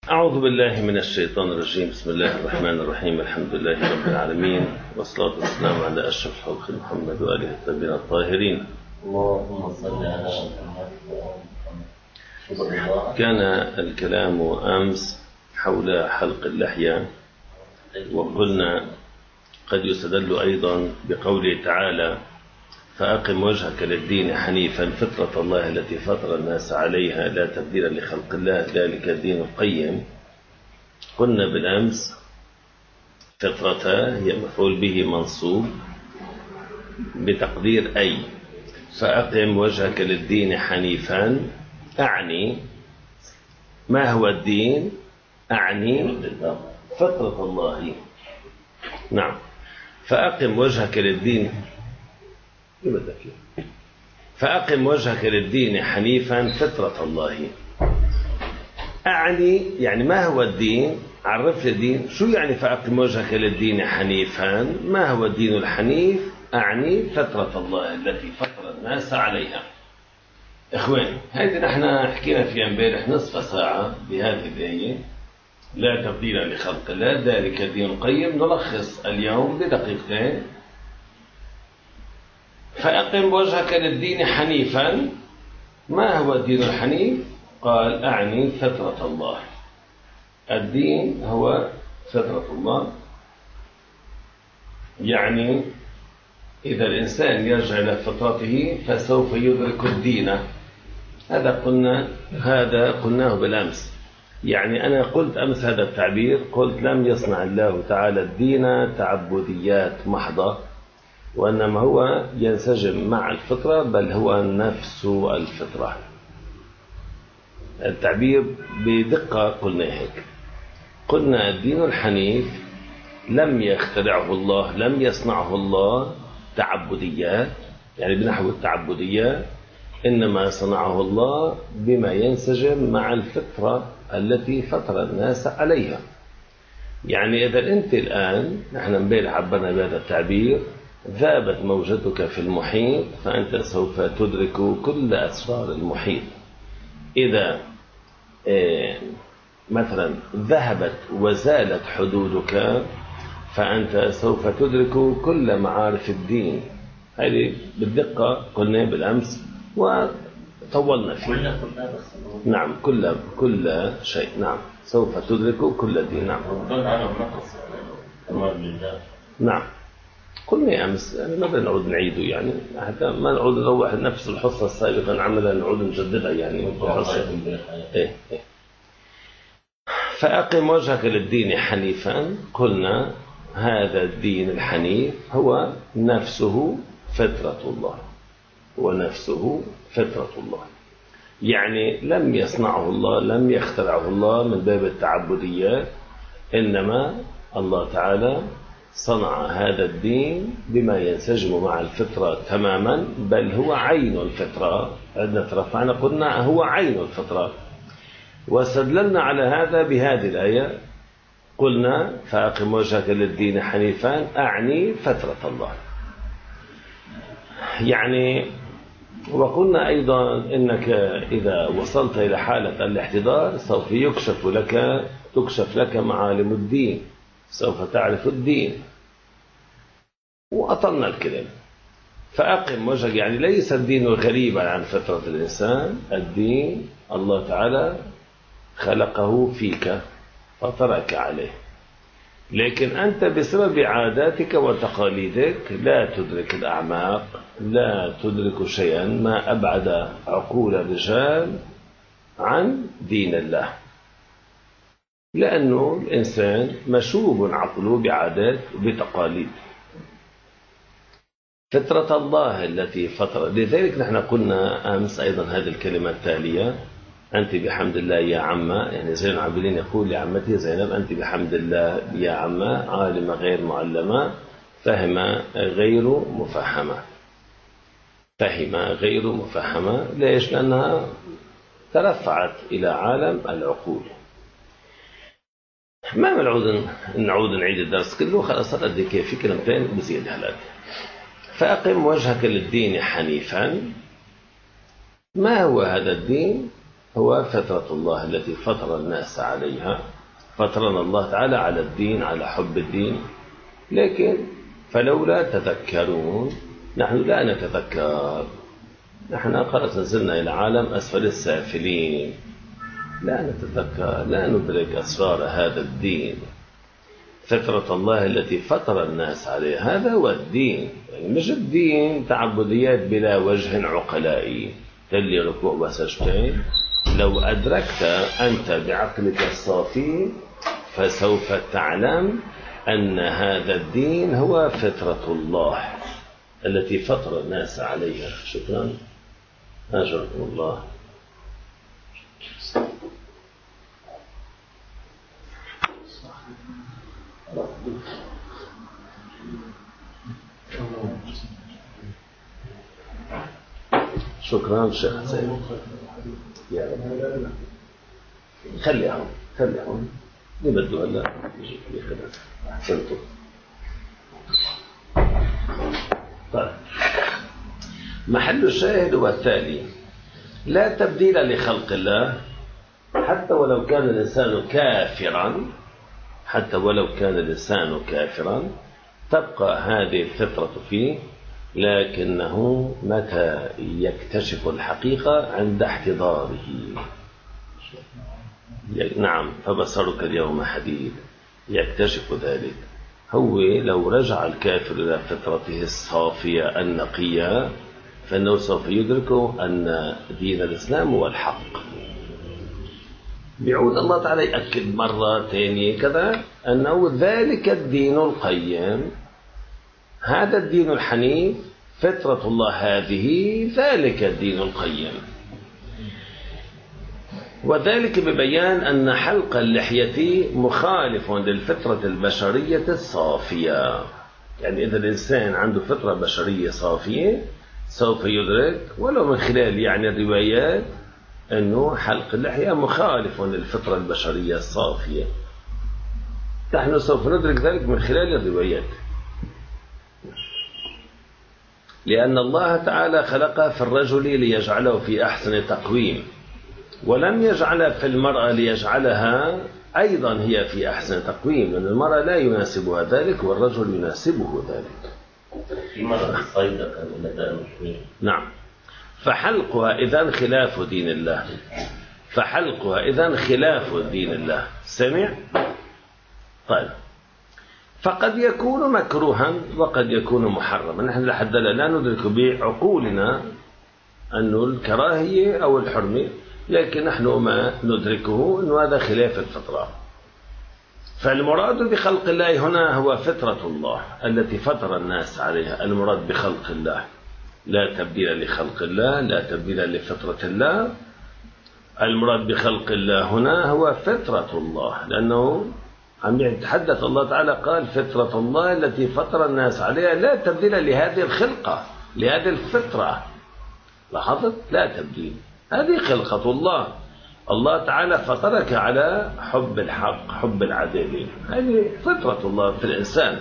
أعوذ بالله من الشيطان الرجيم. بسم الله الرحمن الرحيم. الحمد لله رب العالمين، والصلاة والسلام على أشرف خلق محمد وآله الطيبين الطاهرين. اللهم صل على محمد. كان الكلام أمس حول حلق اللحية، وقلنا قد يستدل أيضا بقوله تعالى: فأقم وجهك للدين حنيفا فطرة الله التي فطر الناس عليها لا تبديل لخلق الله ذلك الدين القيم. قلنا بالأمس فطرة هي مفعول به منصوب بتقدير أي، فأقم وجهك للدين حنيفا أعني ما هو الدين؟ أعني فطرة الله. نعم، فأقم وجهك للدين فأقم وجهك للدين حنيفا فطرة الله. أعني يعني ما هو الدين؟ عرف لي الدين. شو يعني فأقم وجهك للدين حنيفا؟ ما هو الدين الحنيف؟ أعني فطرة الله التي فطر الناس عليها. إخوان، هذه نحن حكينا فيها امبارح نصف ساعة بهذه الآية: لا تبديل لخلق الله ذلك الدين القيم. نلخص اليوم بدقيقتين. فأقم وجهك للدين حنيفا. ما هو الدين الحنيف؟ قال: أعني فطرة الله. الدين هو فطرة الله، يعني إذا الإنسان يرجع إلى فطرته فسوف يدرك الدين. هذا قلناه بالأمس. يعني أنا قلت أمس هذا التعبير، قلت: لم يصنع الله تعالى الدين تعبديات محضة، وإنما هو ينسجم مع الفطرة، بل هو نفس الفطرة. التعبير بدقة قلنا هيك. قلنا الدين الحنيف لم يخترعه الله، لم يصنعه الله تعبديات، يعني بنحو التعبديات، إنما صنعه الله بما ينسجم مع الفطرة التي فطر الناس عليها. يعني إذا أنت الآن، نحن امبارح عبرنا بهذا التعبير: ذابت موجتك في المحيط فأنت سوف تدرك كل أسرار المحيط. إذا مثلا ذهبت وزالت حدودك فأنت سوف تدرك كل معارف الدين. هذه بالدقة قلنا بالأمس وطولنا فيه. نعم، كل شيء. نعم، سوف تدرك كل الدين. نعم. نعم، قلنا أمس، يعني ما بدنا نعود نعيده، يعني حتى ما نعود نروح نفس الحصة السابقة نعملها نعود نجددها يعني. إيه. فأقم وجهك للدين حنيفا. قلنا هذا الدين الحنيف هو نفسه فطرة الله، ونفسه فطرة الله، يعني لم يصنعه الله، لم يخترعه الله من باب التعبديات، إنما الله تعالى صنع هذا الدين بما ينسجم مع الفطرة تماما، بل هو عين الفطرة. عندنا ترفعنا قلنا هو عين الفطرة، واستدللنا على هذا بهذه الآية. قلنا: فأقم وجهك للدين حنيفا أعني فطرة الله. يعني وقلنا أيضا إنك إذا وصلت إلى حالة الاحتضار سوف تكشف لك معالم الدين، سوف تعرف الدين. وأطلنا الكلام. فأقم وجهك يعني ليس الدين غريبا عن فطرة الإنسان. الدين الله تعالى خلقه فيك فطرك عليه، لكن أنت بسبب عاداتك وتقاليدك لا تدرك الأعماق، لا تدرك شيئا، ما أبعد عقول الرجال عن دين الله، لأنه الإنسان مشوب عقله بعادات وبتقاليد. فطرة الله التي فطر. لذلك نحن قلنا أمس أيضا هذه الكلمة التالية: أنت بحمد الله يا عمة. يعني زين العابدين يقول لعمته زينب: أنت بحمد الله يا عمة، عالمة غير معلمة، فهمة غير مفهمة. فهمة غير مفهمة. ليش؟ لأنها ترفعت إلى عالم العقول. ما نعود نعيد الدرس كله، خلاص قد كيف في كلمتين بزيادة هلات. فأقم وجهك للدين حنيفا. ما هو هذا الدين؟ هو فطرة الله التي فطر الناس عليها. فطرنا الله تعالى على الدين، على حب الدين. لكن فلولا تذكرون، نحن لا نتذكر، نحن خلاص نزلنا إلى عالم أسفل السافلين، لا نتذكر، لا ندرك أسرار هذا الدين. فطرة الله التي فطر الناس عليها، هذا هو الدين. يعني مش الدين تعبديات بلا وجه عقلائي، تلي ركوع وسجدين. لو أدركت أنت بعقلك الصافي فسوف تعلم أن هذا الدين هو فطرة الله التي فطر الناس عليها. شكرا، أجركم الله. شكرا شيخ حسين. يا رب خليهم يبدوا هلا احسنتم. طيب، محل الشاهد هو التالي: لا تبديل لخلق الله، حتى ولو كان الإنسان كافرا، حتى ولو كان الإنسان كافرا تبقى هذه الفطرة فيه، لكنه متى يكتشف الحقيقة عند احتضاره. نعم، فبصرك اليوم حديد، يكتشف ذلك. هو لو رجع الكافر إلى فطرته الصافية النقية فإنه سوف يدرك أن دين الإسلام هو الحق. بيعود الله تعالى يأكد مرة ثانية كذا أنه ذلك الدين القيم، هذا الدين الحنيف، فطرة الله هذه، ذلك الدين القيم. وذلك ببيان أن حلق اللحية مخالف للفطرة البشرية الصافية. يعني إذا الإنسان عنده فطرة بشرية صافية سوف يدرك ولو من خلال يعني الروايات أنه حلق اللحية مخالف للفطرة البشرية الصافية. نحن سوف ندرك ذلك من خلال الروايات، لأن الله تعالى خلق في الرجل ليجعله في أحسن تقويم، ولم يجعل في المرأة ليجعلها أيضا هي في أحسن تقويم، لأن المرأة لا يناسبها ذلك والرجل يناسبه ذلك. في مرة الصيدة كان لدى المسلمين. نعم، فحلقها إذن خلاف دين الله، فحلقها إذن خلاف دين الله. سمع؟ طيب، فقد يكون مكروها وقد يكون محرما. نحن لحد لا ندرك بعقولنا أنه الكراهية أو الحرمة، لكن نحن ما ندركه أنه هذا خلاف الفطرة. فالمراد بخلق الله هنا هو فطرة الله التي فطر الناس عليها. المراد بخلق الله لا تبديل لخلق الله، لا تبديل لفطرة الله. المراد بخلق الله هنا هو فطرة الله، لأنه عم يتحدث الله تعالى قال فطرة الله التي فطر الناس عليها، لا تبديل لهذه الخلقة، لهذه الفطرة. لاحظت؟ لا تبديل، هذه خلقة الله. الله تعالى فطرك على حب الحق، حب العدالة، هذه فطرة الله في الإنسان.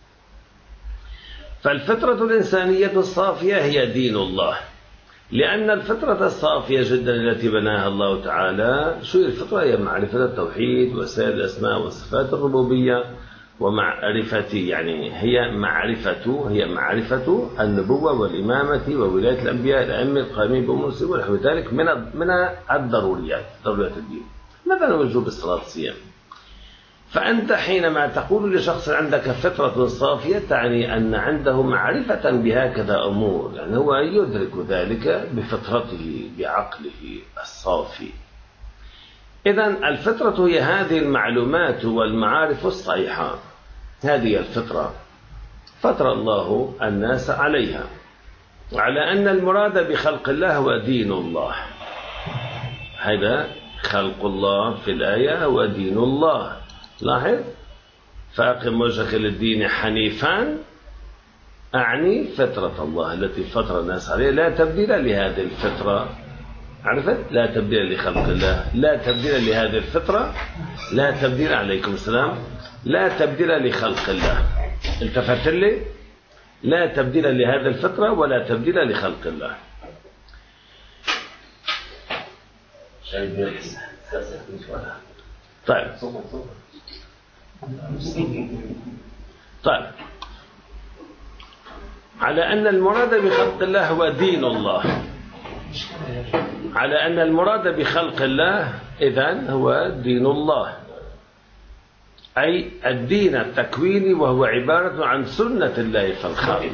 فالفطرة الإنسانية الصافية هي دين الله، لأن الفطرة الصافية جدا التي بناها الله تعالى، شو الفطرة؟ هي معرفة التوحيد وسائر الأسماء والصفات الربوبية، ومعرفة يعني هي معرفة النبوة والإمامة وولاية الأنبياء الأئمة القائمين بأمور ونحو ذلك من الضروريات، ضروريات الدين. مثلا وجوب الصلاة والصيام. فأنت حينما تقول لشخص عندك فطرة صافية تعني أن عنده معرفة بهكذا أمور، يعني هو يدرك ذلك بفطرته بعقله الصافي. إذن الفطرة هي هذه المعلومات والمعارف الصحيحة، هذه الفطرة فطر الله الناس عليها، على أن المراد بخلق الله هو دين الله. هذا خلق الله في الآية هو دين الله. لاحظ، فأقم وجهك للدين حنيفا، أعني فطرة الله التي فطر الناس عليها، لا تبديل لهذه الفطرة. عرفت؟ لا تبديل لخلق الله، لا تبديل لهذه الفطرة، لا تبديل، عليكم السلام، لا تبديل لخلق الله. التفت لي؟ لا تبديل لهذه الفطرة ولا تبديل لخلق الله. شايف بيرسي طيب طيب، على أن المراد بخلق الله هو دين الله، على أن المراد بخلق الله إذن هو دين الله، أي الدين التكويني، وهو عبارة عن سنة الله في الخلق.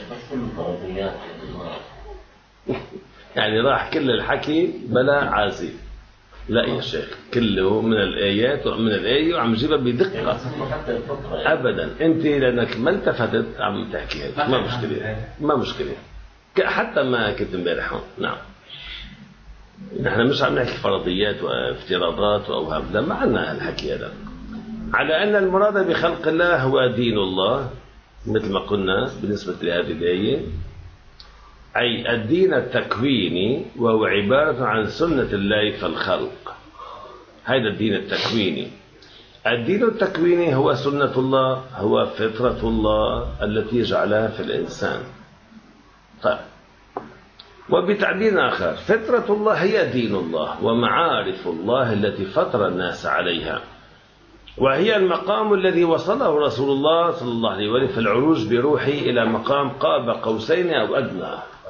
يعني راح كل الحكي بلا عازي، لا يا شيخ، كله من الآيات ومن الآية وعم جيبها بدقة. أبدا، أنت لأنك ما التفتت عم تحكي هيك، ما مشكلة، ما مشكلة، حتى ما كنت امبارح هون. نعم، نحن مش عم نحكي فرضيات وافتراضات وأوهام، لا، ما عنا هالحكي هذا. على أن المراد بخلق الله هو دين الله، مثل ما قلنا بالنسبة لهذه الآية، أي الدين التكويني، وهو عبارة عن سنة الله في الخلق. هذا الدين التكويني. الدين التكويني هو سنة الله، هو فطرة الله التي جعلها في الإنسان. طيب، وبتعبير آخر، فطرة الله هي دين الله ومعارف الله التي فطر الناس عليها، وهي المقام الذي وصله رسول الله صلى الله عليه وسلم في العروج بروحه إلى مقام قاب قوسين أو أدنى.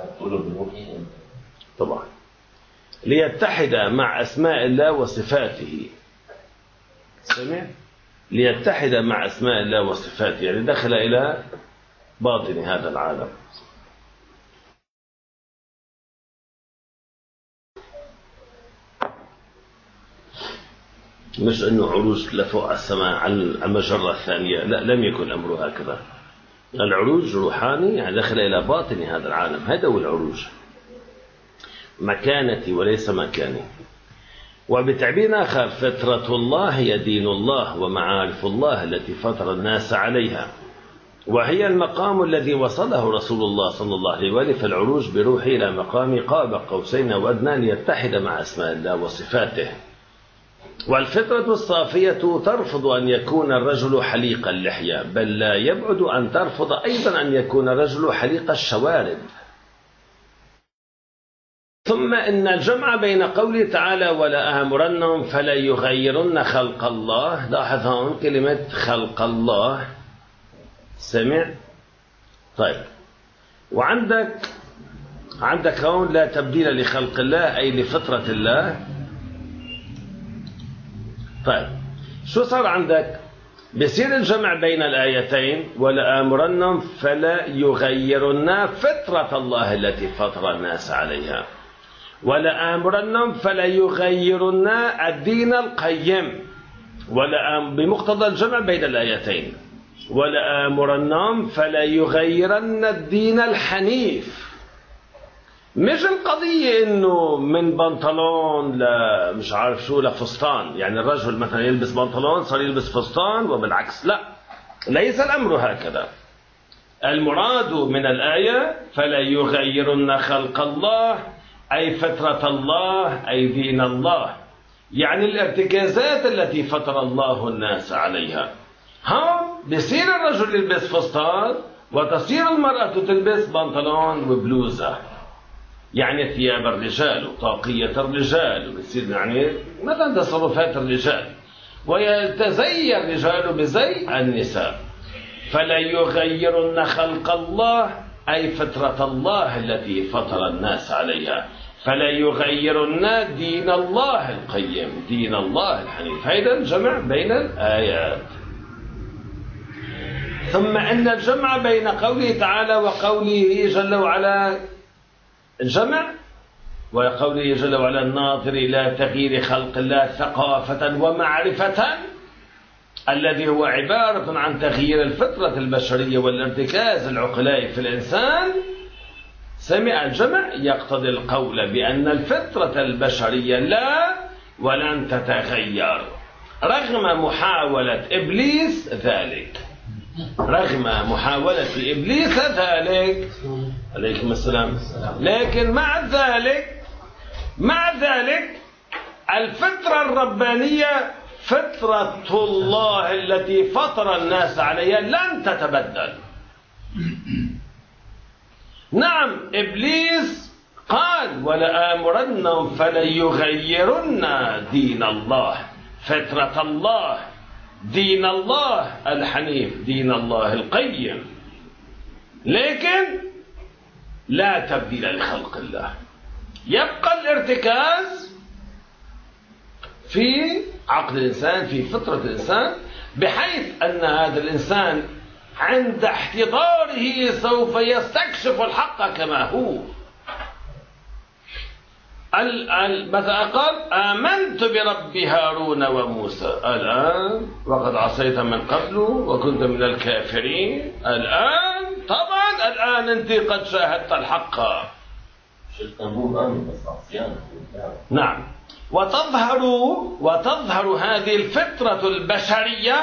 طبعا، ليتحد مع أسماء الله وصفاته. سمع؟ ليتحد مع أسماء الله وصفاته، يعني دخل إلى باطن هذا العالم. مش أنه عروج لفوق السماء على المجرة الثانية، لا، لم يكن الأمر هكذا. العروج روحاني، يعني دخل إلى باطن هذا العالم، هذا هو العروج، مكانتي وليس مكاني. وبتعبير آخر، فطرة الله هي دين الله ومعارف الله التي فطر الناس عليها، وهي المقام الذي وصله رسول الله صلى الله عليه وآله في العروج بروحه إلى مقام قاب قوسين أو أدنى ليتحد مع أسماء الله وصفاته. والفطرة الصافية ترفض أن يكون الرجل حليق اللحية، بل لا يبعد أن ترفض أيضا أن يكون الرجل حليق الشوارب. ثم إن الجمع بين قوله تعالى ولآمرنهم فلا يغيرن خلق الله، لاحظ هون كلمة خلق الله. سمع؟ طيب، وعندك هون لا تبديل لخلق الله، أي لفطرة الله. طيب، شو صار عندك؟ بصير الجمع بين الآيتين، ولآمرنهم فلا يغيرن فطرة الله التي فطر الناس عليها، ولآمرنهم فلا يغيرن الدين القيم، بمقتضى الجمع بين الآيتين، ولآمرنهم فلا يغيرن الدين الحنيف. مش القضية إنه من بنطلون مش عارف شو لفستان، يعني الرجل مثلا يلبس بنطلون صار يلبس فستان وبالعكس، لا، ليس الأمر هكذا. المراد من الآية فلا يغيرن خلق الله، أي فطرة الله، أي دين الله، يعني الارتكازات التي فطر الله الناس عليها. بصير الرجل يلبس فستان وتصير المرأة تلبس بنطلون وبلوزة، يعني ثياب الرجال وطاقية الرجال، وبصير يعني مثلا تصرفات الرجال، ويتزي الرجال بزي النساء. فلا يغيرن خلق الله، أي فطرة الله التي فطر الناس عليها، فلا يغيرن دين الله القيم، دين الله الحنيف. هذا الجمع بين الآيات. ثم أن الجمع بين قوله تعالى وقوله جل وعلا، الجمع وقوله جل وعلا الناظر إلى تغيير خلق الله ثقافة ومعرفة، الذي هو عبارة عن تغيير الفطرة البشرية والارتكاز العقلائي في الإنسان. سمع الجمع يقتضي القول بأن الفطرة البشرية لا ولن تتغير رغم محاولة إبليس ذلك، رغم محاولة إبليس ذلك، عليكم السلام. لكن مع ذلك الفطرة الربانية فطرة الله التي فطر الناس عليها لن تتبدل. نعم، إبليس قال ولآمرنهم فليغيرن دين الله، فطرة الله، دين الله الحنيف، دين الله القيم. لكن لا تبديل لخلق الله، يبقى الارتكاز في عقل الإنسان، في فطرة الإنسان، بحيث أن هذا الإنسان عند احتضاره سوف يستكشف الحق كما هو. مثلا قال آمنت برب هارون وموسى، الآن وقد عصيت من قبل وكنت من الكافرين، الآن طبعا الآن أنت قد شاهدت الحق. نعم. وتظهر هذه الفطرة البشرية،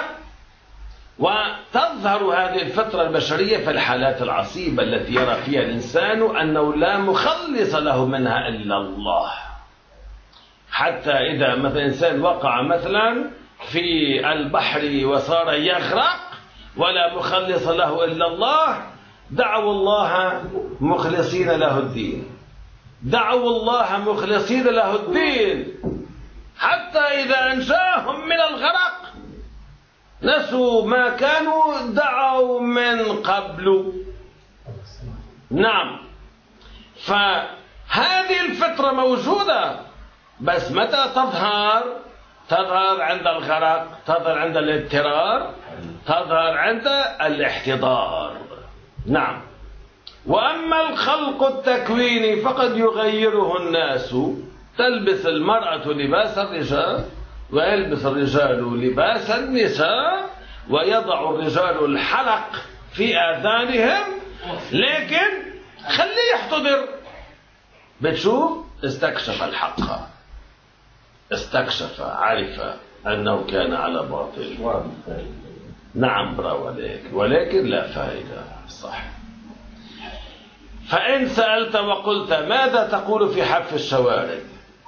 في الحالات العصيبة التي يرى فيها الإنسان أنه لا مخلص له منها إلا الله. حتى إذا مثلا إنسان وقع مثلا في البحر وصار يغرق ولا مخلص له إلا الله، دعوا الله مخلصين له الدين، دعوا الله مخلصين له الدين، حتى إذا أنجاهم من الغرق نسوا ما كانوا دعوا من قبل. نعم. فهذه الفطرة موجودة، بس متى تظهر؟ تظهر عند الغرق، تظهر عند الاضطرار، تظهر عند الاحتضار. نعم. وأما الخلق التكويني فقد يغيره الناس، تلبس المرأة لباس الرجال ويلبس الرجال لباس النساء، ويضع الرجال الحلق في آذانهم، لكن خليه يحتضر. بتشوف استكشف الحق، استكشف، عرف أنه كان على باطل. نعم برافو عليك، ولكن لا فائدة. صح. فإن سألت وقلت ماذا تقول في حف الشوارب؟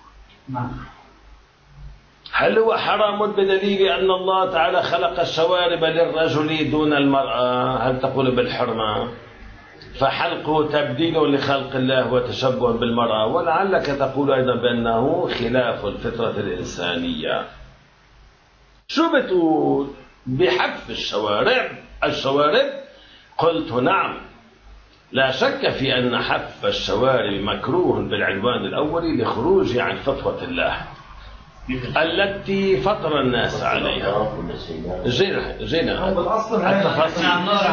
هل هو حرام بدليل أن الله تعالى خلق الشوارب للرجل دون المرأة؟ هل تقول بالحرمة؟ فحلقه تبديل لخلق الله وتشبه بالمرأة. ولعلك تقول أيضا بأنه خلاف الفطرة الإنسانية. شو بتقول بحف الشوارب؟ قلت نعم، لا شك في أن حف الشوارب مكروه بالعنوان الأول لخروج عن فطرة الله التي فطر الناس عليها. جينا التفاصيل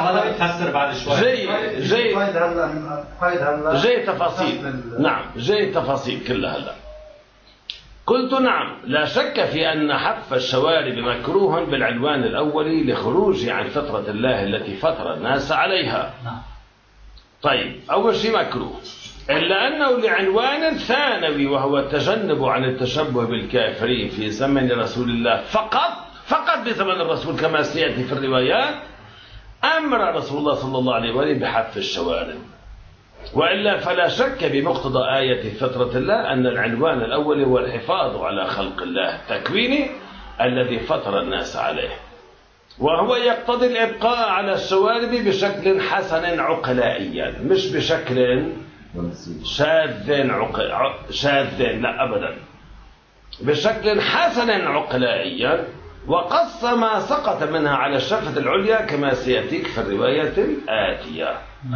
جاي تفاصيل. نعم جاي تفاصيل كلها هلا. قلت نعم، لا شك في أن حف الشوارب مكروه بالعنوان الأول لخروج عن فطرة الله التي فطر الناس عليها. طيب، أول شيء مكروه، إلا أنه لعنوان ثانوي وهو التجنب عن التشبه بالكافرين في زمن رسول الله فقط بزمن الرسول كما سيأتي في الروايات. أمر رسول الله صلى الله عليه وسلم بحف الشوارب، وإلا فلا شك بمقتضى آية فطرة الله أن العنوان الأول هو الحفاظ على خلق الله التكويني الذي فطر الناس عليه، وهو يقتضي الإبقاء على الشوارب بشكل حسن عقلائيا، مش بشكل شاذ لا أبدا، بشكل حسن عقلائيا، وقص ما سقط منها على الشفة العليا كما سيأتيك في الرواية الآتية.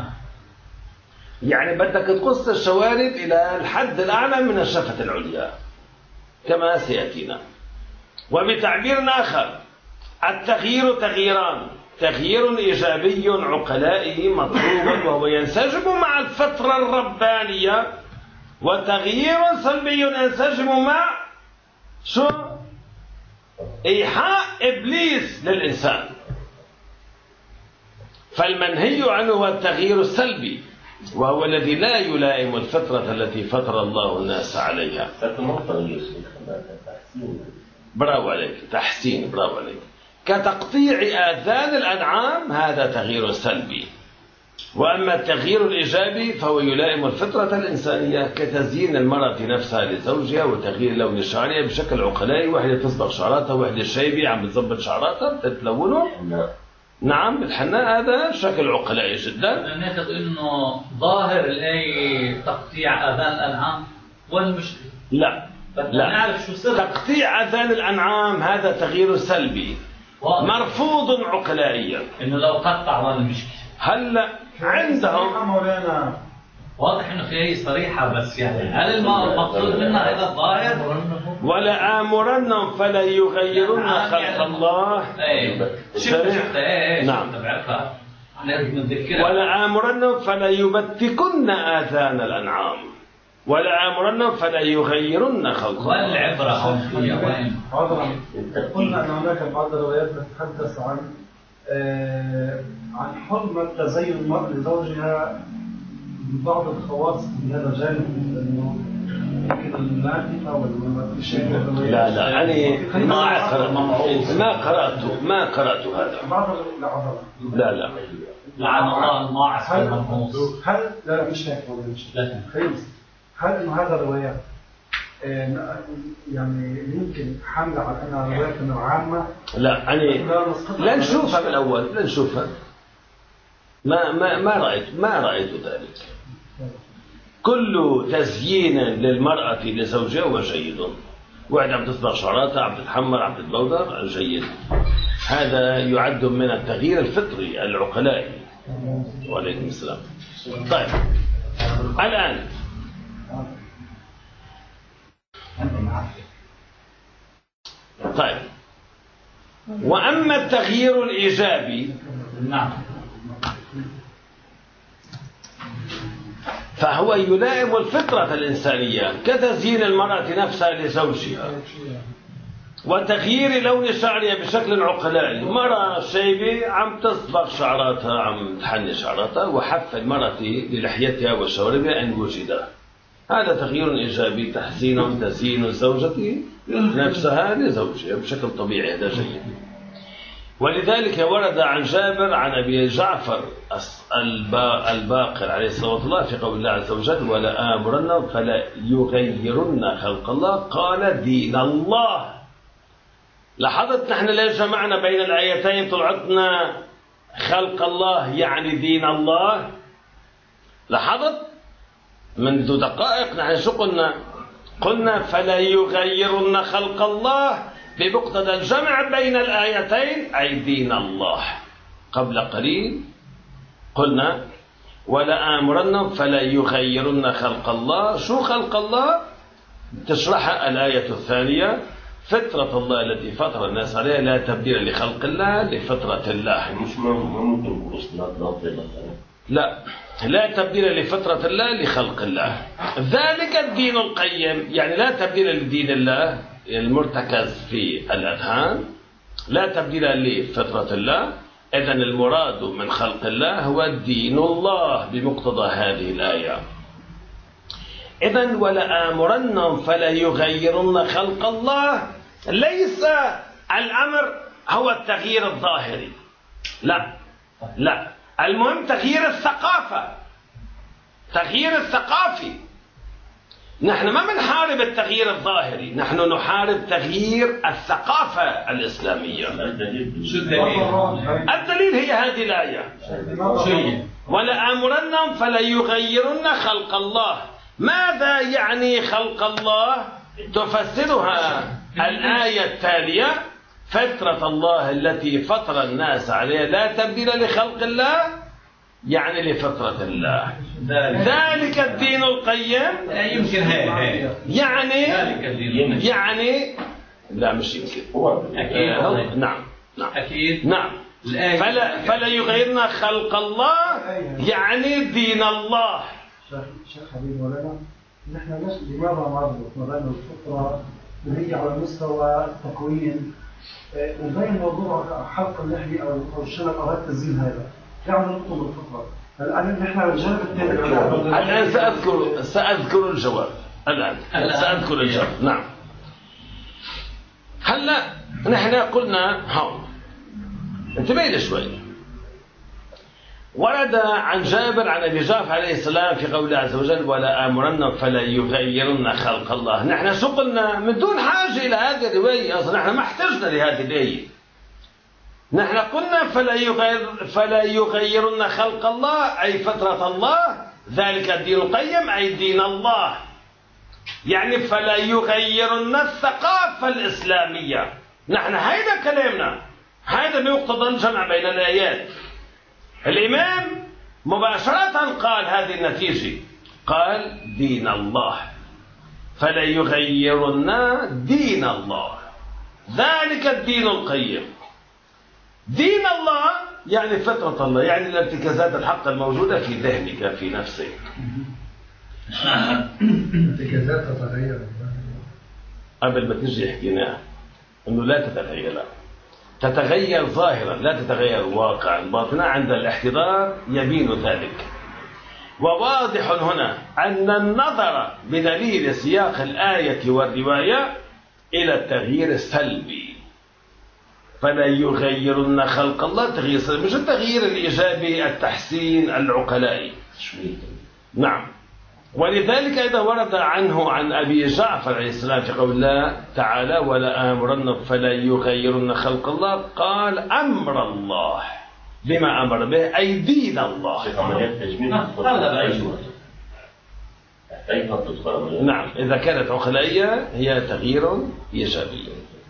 يعني بدك تقص الشوارب إلى الحد الأعلى من الشفة العليا كما سيأتينا. وبتعبير آخر، التغيير تغييران، تغيير إيجابي عقلائي مطلوب وهو ينسجم مع الفطرة الربانية، وتغيير سلبي ينسجم مع شو؟ إيحاء إبليس للإنسان. فالمنهي عنه هو التغيير السلبي، وهو الذي لا يلائم الفطرة التي فطر الله الناس عليها. برافو عليك، تحسين، برافو عليك. كتقطيع آذان الأنعام هذا تغيير سلبي، وأما التغيير الإيجابي فهو يلائم الفطرة الإنسانية كتزيين المرأة نفسها لزوجها وتغيير لون شعرها بشكل عقلائي، واحدة تصبغ شعراتها، واحدة شايبة عم بتظبط شعراتها تتلونه. نعم الحناء هذا شكل عقلائي جدا. ناخذ انه ظاهر الايه تقطيع اذان الانعام والمشكله. لا لا، نعرف شو سر تقطيع اذان الانعام هذا تغيير سلبي مرفوض عقلائيا. انه لو قطع ولا المشكله. هلا عندهم مولانا واضح انه في هي صريحه، بس يعني هل المقصود منها هذا الظاهر؟ ولا آمرنهم فلا يغيرن خلق الله. شفت نعم. بعرفها لازم نتذكرها. ولا آمرنهم فلا يبتكن آذان الأنعام ولا آمرنهم فلا يغيرن خلق الله. والعبرة هون فيها وين؟ قلنا أن هناك بعض الروايات تتحدث عن حرمة تزين المرأة لزوجها ببعض الخواص في هذا الجانب، انه يمكن المعرفة والشيء. لا أنا ما قرأت هذا. بعض العضلات. لا لعن الله الماعز والمنقوص. هل لا مش هيك هل انه هذا الروايات يعني يمكن حمل على انها روايات انه عامة؟ لا لا نشوفها بالأول، لا نشوفها. ما رأيت ذلك. كل تزيين للمرأة لزوجها هو جيد. واحد عم تصبغ شعراتها، عم تتحمر، عم تتبودر، جيد. هذا يعد من التغيير الفطري العقلائي. وعليكم السلام. طيب الآن طيب وأما التغيير الإيجابي نعم فهو يلائم الفطرة الإنسانية كتزيين المرأة نفسها لزوجها وتغيير لون شعرها بشكل عقلائي. مرأة شيبة عم تصبغ شعراتها، عم تحني شعراتها، وحف المرأة للحيتها وشواربها إن وجد. هذا تغيير إيجابي، تزيين الزوجة نفسها لزوجها بشكل طبيعي، هذا جيد. ولذلك ورد عن جابر عن أبي جعفر الباقر عليه الصلاة والسلام في قول الله عز وجل ولا آمرن فلا يغيرن خلق الله قال دين الله. لاحظت نحن ليش جمعنا بين الآيتين؟ طلعتنا خلق الله يعني دين الله. لاحظت منذ دقائق نحن شو قلنا فلا يغيرن خلق الله بمقتضى الجمع بين الآيتين أي دين الله. قبل قليل قلنا ولا آمرن فلا يغيرن خلق الله. شو خلق الله؟ تشرحها الآية الثانية فطرة الله التي فطر الناس عليها لا تبديل لخلق الله لفطرة الله. مش ممكن مثلا لا تبديل لفطرة الله لخلق الله. ذلك الدين القيم، يعني لا تبديل لدين الله المرتكز في الأذهان، لا تبديل لفطرة الله. إذن المراد من خلق الله هو دين الله بمقتضى هذه الآية. إذن ولا آمرنهم فلا يغيرن خلق الله ليس الأمر هو التغيير الظاهري، لا المهم تغيير الثقافة، تغيير الثقافي. نحن ما بنحارب التغيير الظاهري، نحن نحارب تغيير الثقافة الإسلامية. شو الدليل؟ الدليل هي هذه الآية ولا آمرنهم فلا يغيرن خلق الله. ماذا يعني خلق الله؟ تفسرها الآية التالية فطرة الله التي فطر الناس عليها لا تبديل لخلق الله يعني لفطرة الله. ذلك الدين القيم يمكن هي يعني لا مش يمكن أكيد نعم أكيد نعم فلا يغيرن خلق الله يعني دين الله. شيخ حبيب مولانا نحن لماذا نربط ما بين الفطرة اللي هي على مستوى التكوين وبين موضوع حلق اللحية أو الشنب أو التزيين هذا؟ يعني نربطه بالفطرة. الآن نحن الجانب الثاني الآن سأذكر الجواب. سأذكر الجواب. نعم. هلا نحن قلنا هون انتبه لي شوي. ورد عن جابر عن أبي جعفر عليه السلام في قوله عز وجل ولا آمرن فلا يغيرن خلق الله. نحن شو قلنا؟ من دون حاجة إلى هذه الرواية، أصلا نحن ما احتجنا لهذه الآية. نحن قلنا فلا يغيرن خلق الله أي فطرة الله، ذلك الدين القيم أي دين الله. يعني فلا يغيرن الثقافة الإسلامية. نحن هيدا كلامنا، هذا ما يقتضى الجمع بين الآيات. الإمام مباشرة قال هذه النتيجة، قال دين الله، فلا يغيرن دين الله ذلك الدين القيم. دين الله يعني فطرة الله، يعني الارتكازات الحق الموجودة في ذهنك في نفسك. ارتكازات تتغير قبل ما تجي حكيناها انه لا تتغير، لا تتغير ظاهرا لا تتغير واقعا، باطنا عند الاحتضار يبين ذلك. وواضح هنا أن النظر بدليل سياق الآية والرواية إلى التغيير السلبي. فلا يغيرن خلق الله تغيير سلبي، مش التغيير الإيجابي التحسين العقلائي. نعم. ولذلك إذا ورد عنه عن أبي جعفر عليه السلام في قول الله تعالى ولا آمرن فلا يغيرن خلق الله، قال أمر الله بما أمر به أي دين الله. نعم، إذا كانت عقلائية هي تغيير إيجابي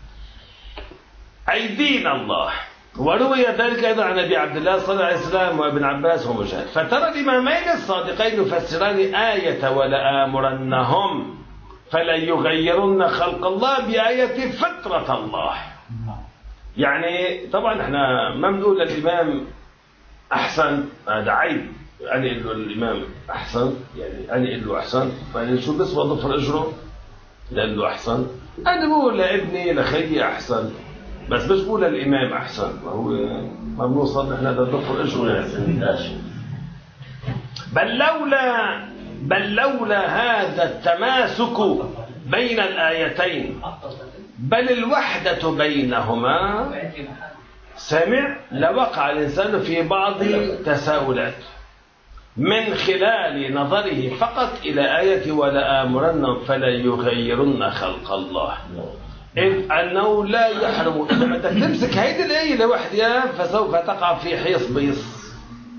أي دين الله. وروي ذلك أيضا عن أبي عبد الله صلى الله عليه وسلم وابن عباس ومجاهد. فترى الإمامين الصادقين يفسران آية ولا آمرنهم فلا يغيرن خلق الله بآية فطرة الله. يعني طبعا احنا ما بنقول للإمام أحسن، هذا عيب. أنا أقول له الإمام أحسن، يعني أنا أقول له أحسن، يعني شو بيسوى ضفر أجره؟ لأقول له أحسن. أنا بقول لابني لخيي أحسن، بس مش بقول للإمام أحسن. ما هو ما بنوصل نحن لضفر أجره يعني. بل لولا هذا التماسك بين الآيتين بل الوحدة بينهما سمع لوقع الإنسان في بعض تساؤلات من خلال نظره فقط إلى آية ولا آمرن فلا يغيرن خلق الله، إذ أنه لا يحرم. إذا بدك تمسك هيدي الآية لوحدها فسوف تقع في حيص بيص.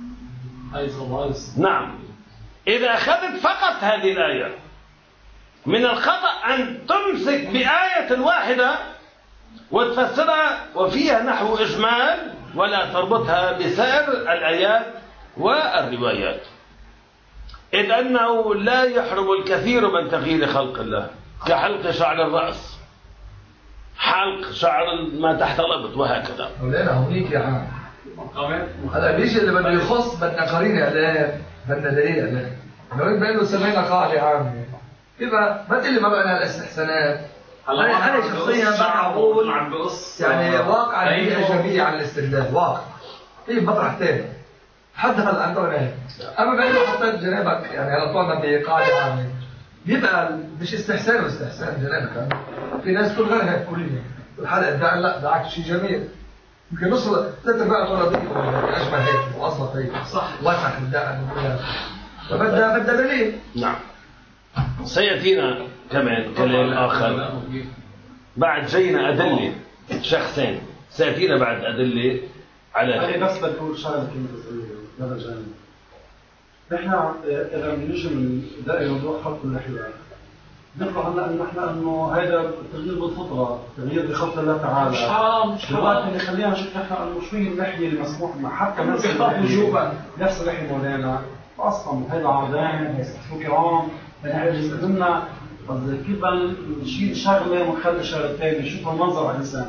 نعم، إذا أخذت فقط هذه الآية من الخطأ أن تمسك بآية واحدة وتفسرها وفيها نحو إجمال ولا تربطها بسائر الآيات والروايات، إذ أنه لا يحرم الكثير من تغيير خلق الله كحلق شعر الرأس، حلق شعر ما تحت الأبط وهكذا. مولانا هونيك يا عم هذا بيجي اللي بده يخص بدنا قرينة إعلام، بدنا دليل إعلام. لو بقول له سمينا قاعدة يا عمي يبقى ما تقول لي ما بقى الاستحسانات. أنا شخصيا بقول يعني واقع إيجابية على الاستهلاك، واقع في مطرح ثاني حد هلا عندنا. أما بقول له حطيت جنابك يعني على طولنا بقاعدة عامة بيبقى مش استحسان واستحسان جنابك. في ناس تقول غير هيك كلية الحلقة ده لا دعك شيء جميل يمكن نصل ثلاث بقى طول ضيق أشبه هيك وأصلا هيك صح وسخ الداء فبدأ دليل. نعم، سيأتينا كمان كلام آخر بعد جينا أدلة شخصين، سيأتينا بعد أدلة على بس بقول شغله كلمه صغيره هذا جانب. نحن اذا بنجي من دائره موضوع خلق اللحيه نطلع هلا انه هذا تغيير بالفطره، تغيير بخلق الله تعالى. مش حرام دلوقتي اللي خلينا نشوف نحن انه شو هي اللحيه اللي مسموح لنا حتى نفس اللحيه مولانا اصلا هي العرضين هي كرام نحن بنستخدمنا كيف نشيل شغله ونخلي شغله ثانيه نشوف المنظر على الانسان.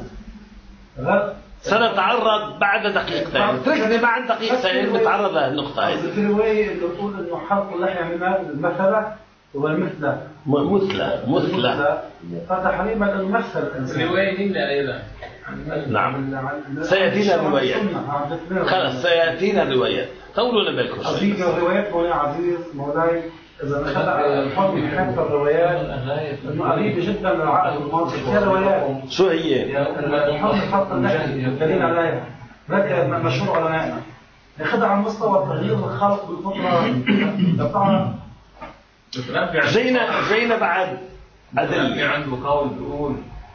سنتعرض بعد دقيقتين، اتركني بعد دقيقتين نتعرض لهالنقطة هذه. في رواية اللي بتقول إنه حلق اللحية من المثلة والمثلة. مثلة. فتحريم الممثل. الرواية دي لا أيضا. نعم. سيأتينا الروايات. خلاص سيأتينا الروايات. طولوا بالكم. عزيز الروايات مولاي عزيز مولاي إذا نخلق الحكم من حيث الروايات إنه قريبة جدا للعقل والمنطق. هي روايات. شو هي؟ الحكم حط اللحية دليل عليها. لكن مشهور علمائنا. ناخذها على مستوى تغيير الخلق بالفطرة طبعا. جينا بعد أدلة. عنده قول بيقول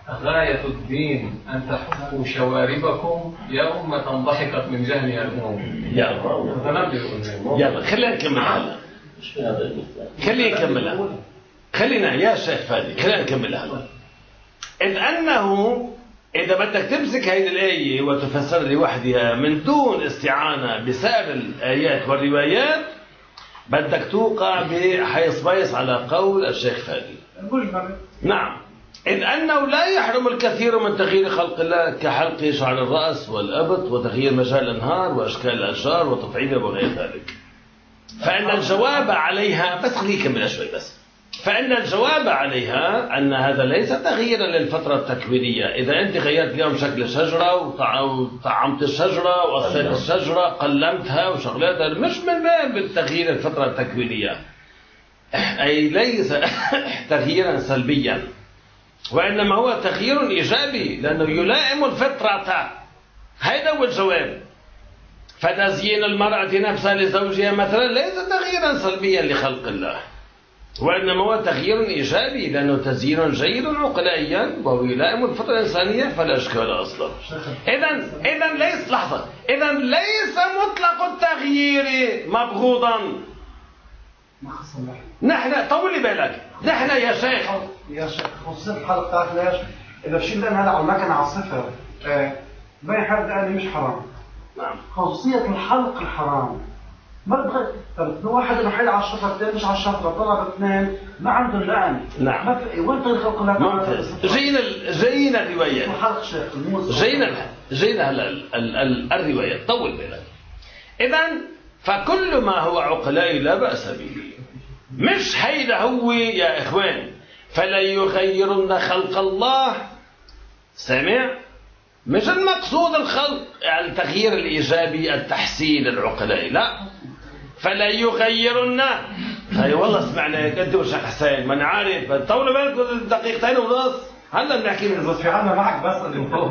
غاية الدين أن تحفوا شواربكم يا أمة ضحكت من جهلها الأمم. يلا خلينا نكمل هلا. مش في هذا المثال. خلينا نكملها. خلينا يا شيخ فادي خلينا نكملها هلا. إذ أنه إذا بدك تمسك هذه الآية وتفسر لوحدها من دون استعانة بسائر الآيات والروايات بدك توقع بحيص بيص على قول الشيخ فادي. نعم. إذ أنه لا يحرم الكثير من تغيير خلق الله كحلق شعر الرأس والأبط وتغيير مجال الأنهار وأشكال الأشجار وتفعيلها وغير ذلك. فإن الجواب عليها بس خليك كمل شوي بس. فإن الجواب عليها أن هذا ليس تغييرا للفترة التكوينية. إذا أنت غيرت اليوم شكل الشجرة وطعمت الشجرة وقصيت الشجرة قلمتها وشغلاتها مش من باب التغيير الفترة التكوينية، أي ليس تغييرا سلبيا، وإنما هو تغيير إيجابي لأنه يلائم الفطرة. هذا هو الجواب. فتزيين المرأة نفسها لزوجها مثلا ليس تغييرا سلبيا لخلق الله، وإنما هو تغيير إيجابي لأنه تزيين جيد عقلائيا وهو يلائم الفطرة الإنسانية فلا إشكال أصلا. إذن ليس لحظة، إذن ليس مطلق التغيير مبغوضا. نحن طولي بالك، نحن يا شيخ خصوصية الحلق تعرف ليش؟ إذا شلنا هذا على المكنة على الصفر باين حد قال لي مش حرام. نعم. خصوصية الحلق الحرام. ما بتغير، طب واحد انه حيل على الشفرة اثنين مش على الشفرة طلع باثنين ما عنده لأن. نعم. ما في وين تغير خلق الله؟ ممتاز. جينا الروايات. الحلق شيخ جينا الروايات طول بالك. إذن فكل ما هو عقلائي لا بأس به. مش هيدا هو يا إخوان فلا يغيرن خلق الله. سامع؟ مش المقصود الخلق التغيير الإيجابي التحسين العقلائي، لا. فلا يغيرن. أي والله سمعناك أنت وشيخ حسين ما أنا عارف طولوا بالكم دقيقتين ونص هلا بنحكي من بس في عنا معك بس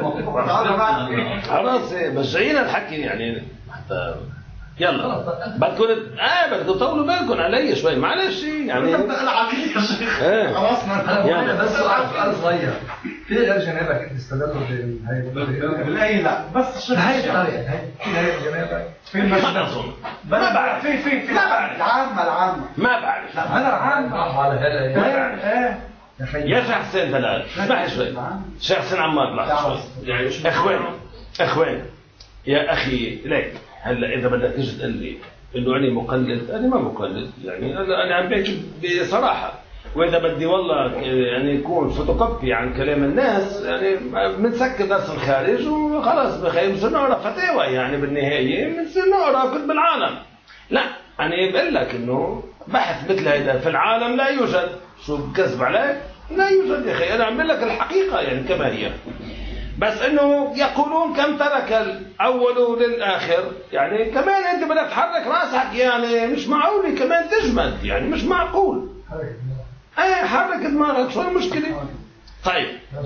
خلاص بس جايين نحكي يعني حتى يلا بدكم بدكم طولوا بالكم علي شوي معلش يعني خلاص انا بس سؤال صغير في جنابك انت استدلوا بالاي لا بس الشيخ هاي جنابك في المسجد ما بعرف في العامة ما بعرف انا العامة على هلا يا شيخ حسين دلال اسمح شوي شيخ حسين عمار لحظة شوي اخوان يا اخي ليك هلا اذا بدك تيجي تقول لي انه انا مقلد انا ما مقلد يعني انا عم بحكي بصراحه واذا بدي والله يعني يكون فوتوكوبي عن كلام الناس يعني بنسكر درس الخارج وخلاص بخير بصير نقرا فتاوى يعني بالنهايه بنصير نقرا كتب العالم. لا انا بقول لك انه بحث مثل هذا في العالم لا يوجد. شو بكذب عليك؟ لا يوجد يا اخي. انا عم بقول لك الحقيقه يعني كما هي. بس انه يقولون كم ترك الاول للاخر يعني كمان انت بدك تحرك راسك يعني مش معقول كمان تجمد يعني مش معقول. حرك دماغك شو المشكله؟ طيب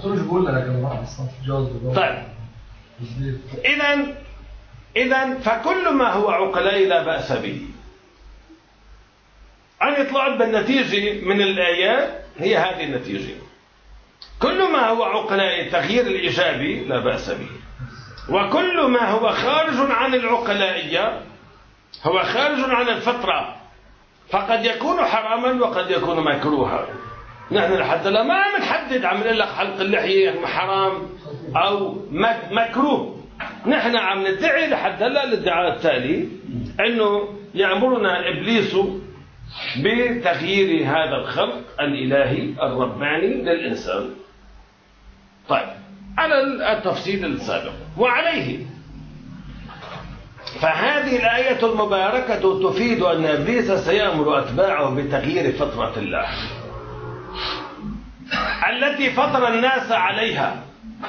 طيب اذا فكل ما هو عقلائي لا باس به. انا طلعت بالنتيجه من الايات هي هذه النتيجه. كل ما هو عقلائي التغيير الإيجابي لا بأس به، وكل ما هو خارج عن العقلائية هو خارج عن الفطرة فقد يكون حراما وقد يكون مكروها. نحن لحد الآن ما عم نحدد عم نقول لك حلق اللحية حرام أو مكروه. نحن عم ندعي لحد هلا الادعاء التالي أنه يأمرنا إبليس بتغيير هذا الخلق الإلهي الرباني للإنسان. طيب على التفصيل السابق وعليه فهذه الآية المباركة تفيد أن إبليس سيأمر أتباعه بتغيير فطرة الله التي فطر الناس عليها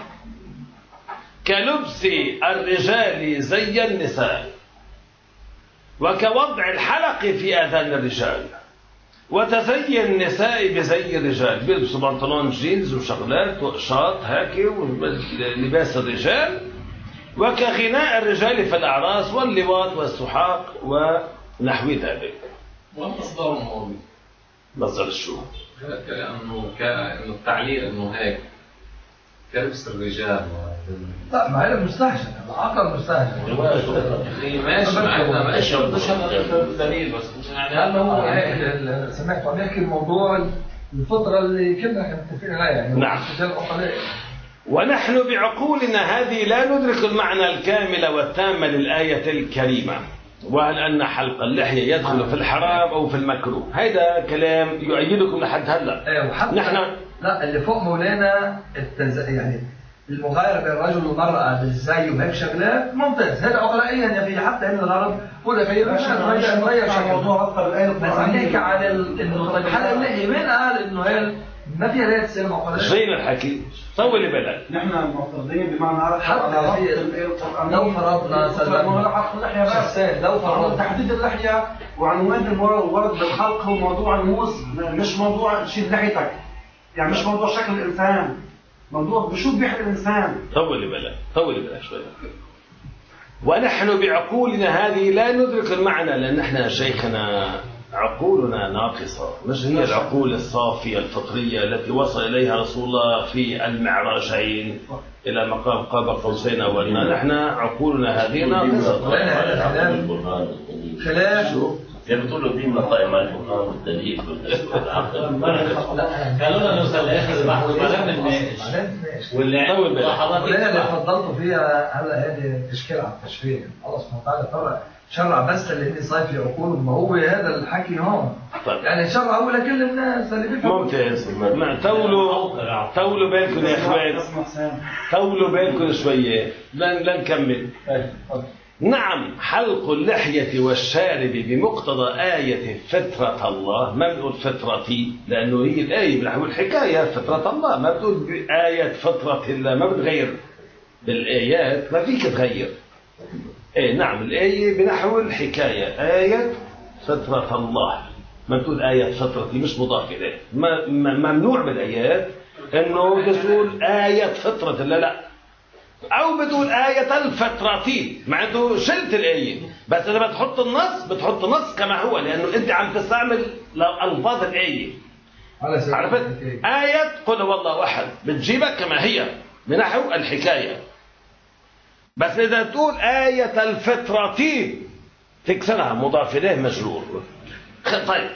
كلبس الرجال زي النساء وكوضع الحلق في آذان الرجال وتزي النساء بزي الرجال بيلبسوا بنطلون جينز وشغلات وقشاط هاكي ولباس الرجال وكغناء الرجال في الأعراس واللواط والسحاق ونحو ذلك. والمصدر الماضي مصدر شو؟ كأنه التعليل انه هيك كلبس الرجال لا ما هي مستهجن، العقل مستهجن. ماشي معنا ماشي مش دليل بس مش يعني هل هو هيك سمعت عم يحكي الموضوع الفترة اللي كنا متفقين عليها يعني. نعم. ونحن بعقولنا هذه لا ندرك المعنى الكامل والتام للآية الكريمة، وهل أن حلق اللحية يدخل في الحرام أو في المكروه. هذا كلام يؤيدكم لحد هلا. وحتى نحن لا اللي فوق مولانا يعني المغايرة بين الرجل والمرأة بالزي وهيك شغلات ممتاز، هذا عقلائيا يا في حتى عند الغرب ولا في نغير موضوع اكثر الايه بس عم نحكي عن انه طيب حلق اللحية مين قال انه هي ما فيها لا تصير عقلائية؟ زين الحكي طول بالك. نحن معترضين بمعنى حتى لو فرضنا سلمنا حق اللحيه بس لو فرضنا تحديد اللحيه وعنوان الورد بالحلق هو موضوع الموس، مش موضوع شيل لحيتك، يعني مش موضوع شكل الانسان، موضوع بشو بيحكي الانسان. طول بالك شوي. ونحن بعقولنا هذه لا ندرك المعنى، لان احنا شيخنا عقولنا ناقصه، مش هي العقول الصافيه الفطريه التي وصل اليها رسول الله في المعراجين الى مقام قاب قوسين او ادنى. نحن عقولنا هذه ناقصه. خلاف شو؟ يعني بتقول له دي من قائمة القرآن والدليل والعقل. قالوا لنا نوصل لاخر البحث وبعدين نتناقش. واللي اللحظات اللي فضلتوا فيها هلا هذه تشكيل على التشريع. الله سبحانه وتعالى شرع بس اللي صاير في عقولهم، ما هو هذا الحكي هون. طيب. يعني شرع هو لكل الناس اللي بيفهموا. ممتاز. طولوا بالكم يا اخوان، طولوا بالكم شويه لا نكمل. نعم حلق اللحية والشارب بمقتضى آية فطرة الله، ما بنقول فطرتي لأنه هي الآية بنحو الحكاية فطرة الله، ما بنقول بآية فطرة الله، ما بتغير بالآيات، ما فيك تغير. نعم الآية بنحو الحكاية آية فطرة الله، ما بتقول آية فطرتي مش مضاف إليه. ممنوع بالآيات إنه تقول آية فطرة الله، لا، أو بتقول آية الفترة مع أنه شلت الآية، بس إذا بتحط النص كما هو، لأنه أنت عم تستعمل ألفاظ الآية. عرفت؟ آية قل هو الله أحد بتجيبها كما هي بنحو الحكاية، بس إذا تقول آية الفترة تكسرها مضاف إليه مجرور. طيب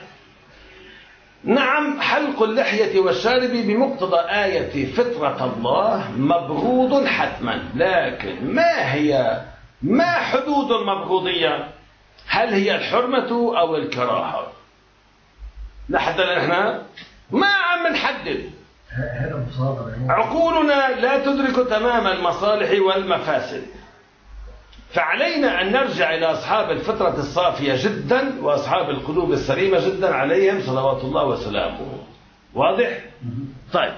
نعم حلق اللحية والشارب بمقتضى آية فطرة الله مبغوض حتما، لكن ما حدود المبغوضية؟ هل هي الحرمة أو الكراهة؟ لحد الآن احنا ما عم نحدد. عقولنا لا تدرك تمام المصالح والمفاسد، فعلينا أن نرجع إلى أصحاب الفطرة الصافية جدا وأصحاب القلوب السليمة جدا عليهم صلوات الله وسلامه. واضح؟ طيب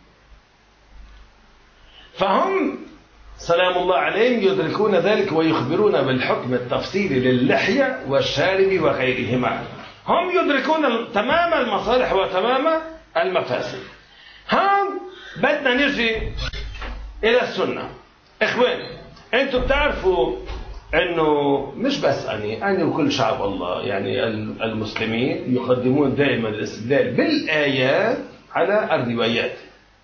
فهم سلام الله عليهم يدركون ذلك ويخبرون بالحكم التفصيلي للحية والشارب وغيرهما. هم يدركون تمام المصالح وتمام المفاسد. هم بدنا نجي إلى السنة. إخوان أنتم بتعرفوا أنه مش بس أنا وكل شعب الله، يعني المسلمين يقدمون دائما الاستدلال بالآيات على الروايات.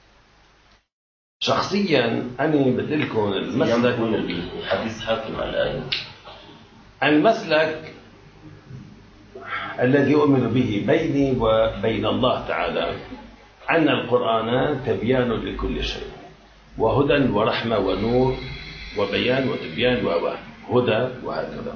شخصيا أنا بدي لكم المسلك الحديث حاكم على الآية، المسلك الذي أؤمن به بيني وبين الله تعالى أن القرآن تبيان لكل شيء، وهدى ورحمة ونور وبيان وتبيان وهدى وهكذا.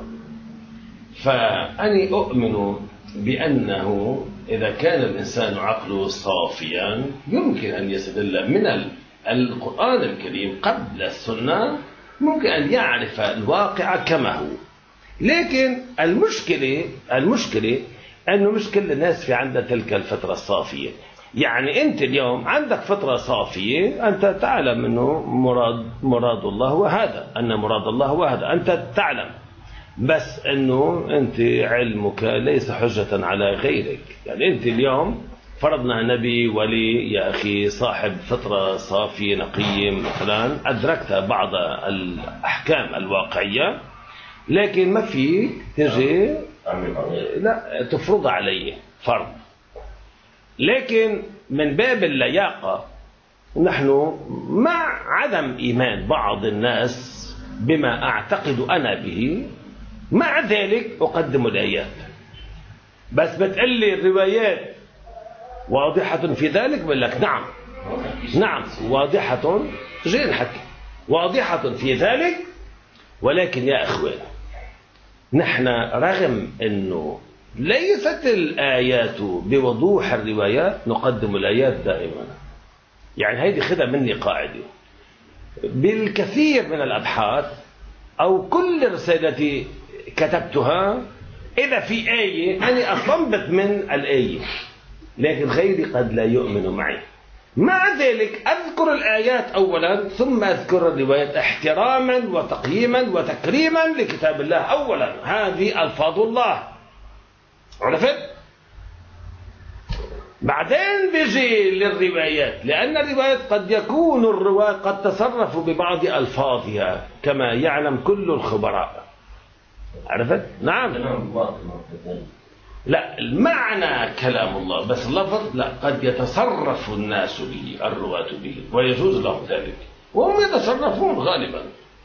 فأني أؤمن بأنه إذا كان الإنسان عقله صافيا يمكن أن يستدل من القرآن الكريم قبل السنة، ممكن أن يعرف الواقع كما هو. لكن المشكلة أنه مش كل الناس في عندها تلك الفترة الصافية. يعني أنت اليوم عندك فترة صافية، أنت تعلم أنه مراد الله وهذا، أن مراد الله وهذا أنت تعلم، بس أنه أنت علمك ليس حجة على غيرك. يعني أنت اليوم فرضنا نبي ولي يا أخي صاحب فترة صافية نقية مثلا، أدركت بعض الأحكام الواقعية، لكن ما فيك تجي لا تفرض عليه فرض. لكن من باب اللياقة نحن مع عدم إيمان بعض الناس بما أعتقد أنا به، مع ذلك أقدم الآيات. بس بتقلي الروايات واضحة في ذلك، بقول لك نعم نعم واضحة، جاي نحكي واضحة في ذلك. ولكن يا أخوان، نحن رغم أنه ليست الآيات بوضوح الروايات نقدم الآيات دائما. يعني هيدي خدها مني قاعدة بالكثير من الأبحاث أو كل رسالتي كتبتها، إذا في آية أنا أستنبط من الآية، لكن غيري قد لا يؤمن معي. مع ذلك أذكر الآيات أولا ثم أذكر الروايات احتراما وتقييما وتكريما لكتاب الله أولا. هذه ألفاظ الله، عرفت؟ بعدين بيجي للروايات، لأن الروايات قد يكون الرواة قد تصرفوا ببعض ألفاظها كما يعلم كل الخبراء، عرفت؟ نعم. لا، المعنى كلام الله، بس اللفظ لا، قد يتصرف الناس به، الرواة به، ويجوز لهم ذلك، وهم يتصرفون غالبا.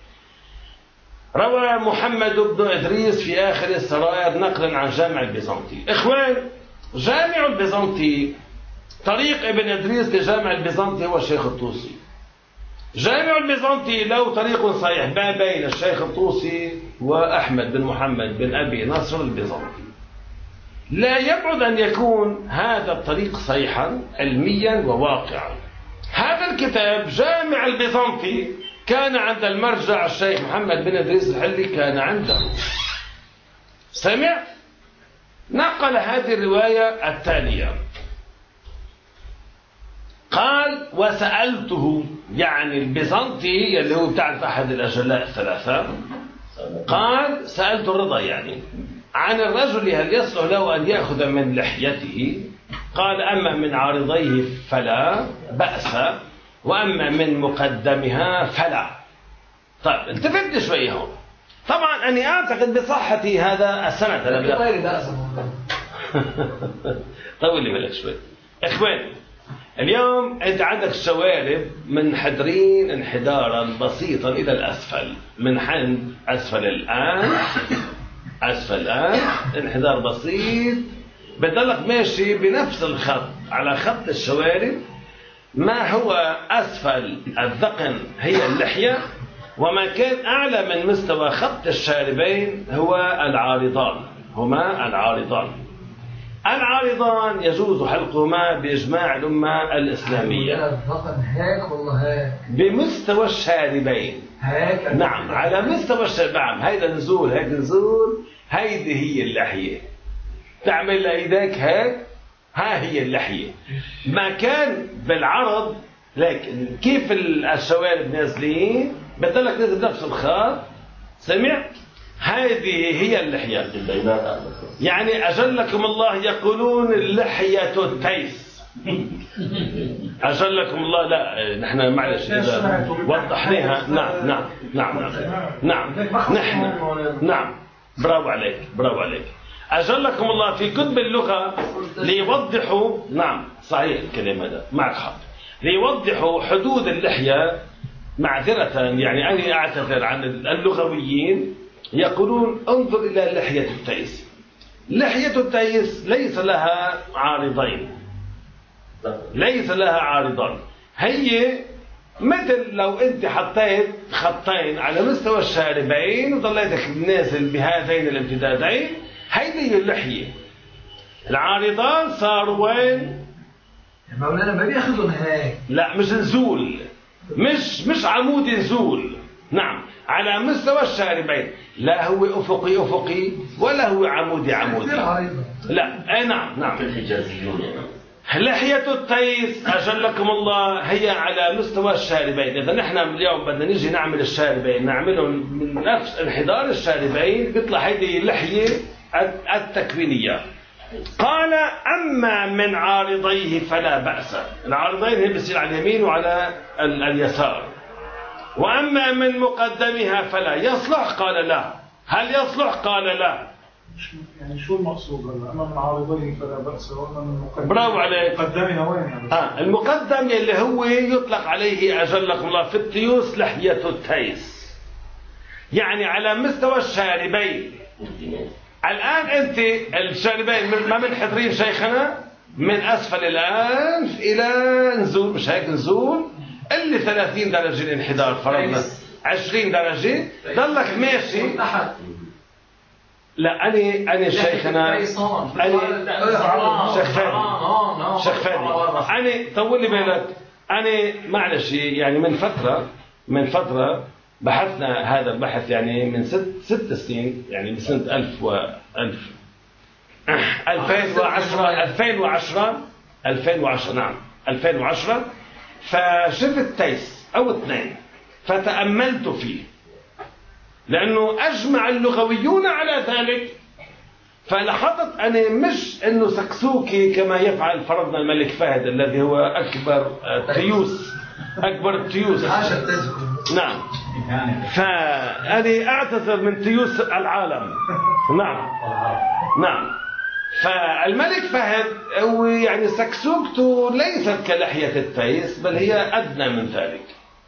روى محمد بن إدريس في آخر السرائر نقلا عن جامع البيزنطي. إخوان، جامع البيزنطي، طريق ابن إدريس لجامع البيزنطي هو الشيخ الطوسي. جامع البيزنطي له طريق صحيح ما بين الشيخ الطوسي وأحمد بن محمد بن أبي نصر البيزنطي. لا يبعد أن يكون هذا الطريق صحيحا علميا وواقعا. هذا الكتاب جامع البيزنطي كان عند المرجع الشيخ محمد بن إدريس الحلي، كان عنده. سمع؟ نقل هذه الرواية التالية، قال: وسألته، يعني البيزنطي اللي هو بتعرف أحد الأجلاء الثلاثة، قال: سألت الرضا يعني عن الرجل هل يصلح له أن يأخذ من لحيته؟ قال: أما من عارضيه فلا بأس، وأما من مقدمها فلا. طيب التفت شوي هون. طبعا أنا أعتقد بصحة هذا السند. طول لي بالك شوي. إخوان، اليوم أنت عندك الشوارب منحدرين انحدارا بسيطا إلى الأسفل، من حين أسفل الآن انحدار بسيط، بتضلك ماشي بنفس الخط على خط الشوارب. ما هو أسفل الذقن هي اللحية، وما كان أعلى من مستوى خط الشاربين هو العارضان، هما العارضان. العارضان يجوز حلقهما بإجماع الأمة الإسلامية. الذقن هيك والله هيك بمستوى الشاربين هيك. نعم، على مستوى الشارب. نعم، هيدا نزول، هيك نزول، هيدي هي اللحية. تعمل لإيديك هيك، ها هي اللحية. ما كان بالعرض، لكن كيف الشوارب نازلين بتضلك نازل نفس الخط. سمع؟ هذه هي اللحية. يعني أجلكم الله يقولون اللحية التيس. أجلكم الله. لا، نحن معلش إذا وضحناها. نعم نحن نعم، برافو عليك. أجلكم الله في كتب اللغة ليوضحوا، نعم صحيح الكلام هذا، معك حق، ليوضحوا حدود اللحية. معذرة يعني أنا أعتذر عن اللغويين، يقولون انظر إلى لحية التيس. لحية التيس ليس لها عارضان، هي مثل لو أنت حطيت خطين على مستوى الشاربين وظليتك نازل بهذين الامتدادين، هيدي اللحية. العارضان صاروا وين؟ يا مولانا ما بياخذهم هيك. لا، مش نزول، مش عمودي نزول. نعم، على مستوى الشاربين، لا هو أفقي ولا هو عمودي. لا، نعم. لحية التيس أجلكم الله هي على مستوى الشاربين. إذا نحن اليوم بدنا نيجي نعمل الشاربين، نعملهم من نفس انحدار الشاربين، بيطلع هيدي اللحية التكوينية. قال: أما من عارضيه فلا بأس. العارضين هي بتصير على اليمين وعلى اليسار. وأما من مقدمها فلا يصلح. قال: لا. هل يصلح؟ قال: لا. يعني شو المقصود هلا؟ اما من عارضين فلا باس واما من مقدم. برافو عليك. مقدمنا وين يعني؟ المقدم يلي هو يطلق عليه اجلكم الله في التيوس لحية التيس، يعني على مستوى الشاربين. الان انت الشاربين ما منحدرين شيخنا من اسفل الانف الى نزول، مش هيك نزول اللي 30 درجه الانحدار، فرضنا 20 درجه ضلك ماشي. لا أنا شيخنا أنا شيخ فادي أنا طول لي بالك. أنا معلش يعني من فترة بحثنا هذا البحث يعني من 6 سنين، يعني بسنة 2010 نعم 2010. فشفت تيس أو 2 فتأملت فيه لأنه أجمع اللغويون على ذلك. فلاحظت أنا مش أنه سكسوكي كما يفعل فرضنا الملك فهد الذي هو أكبر التيوس. نعم. فأنا أعتذر من تيوس العالم. نعم. فالملك فهد هو يعني سكسوكته ليست كلحية التيس بل هي أدنى من ذلك.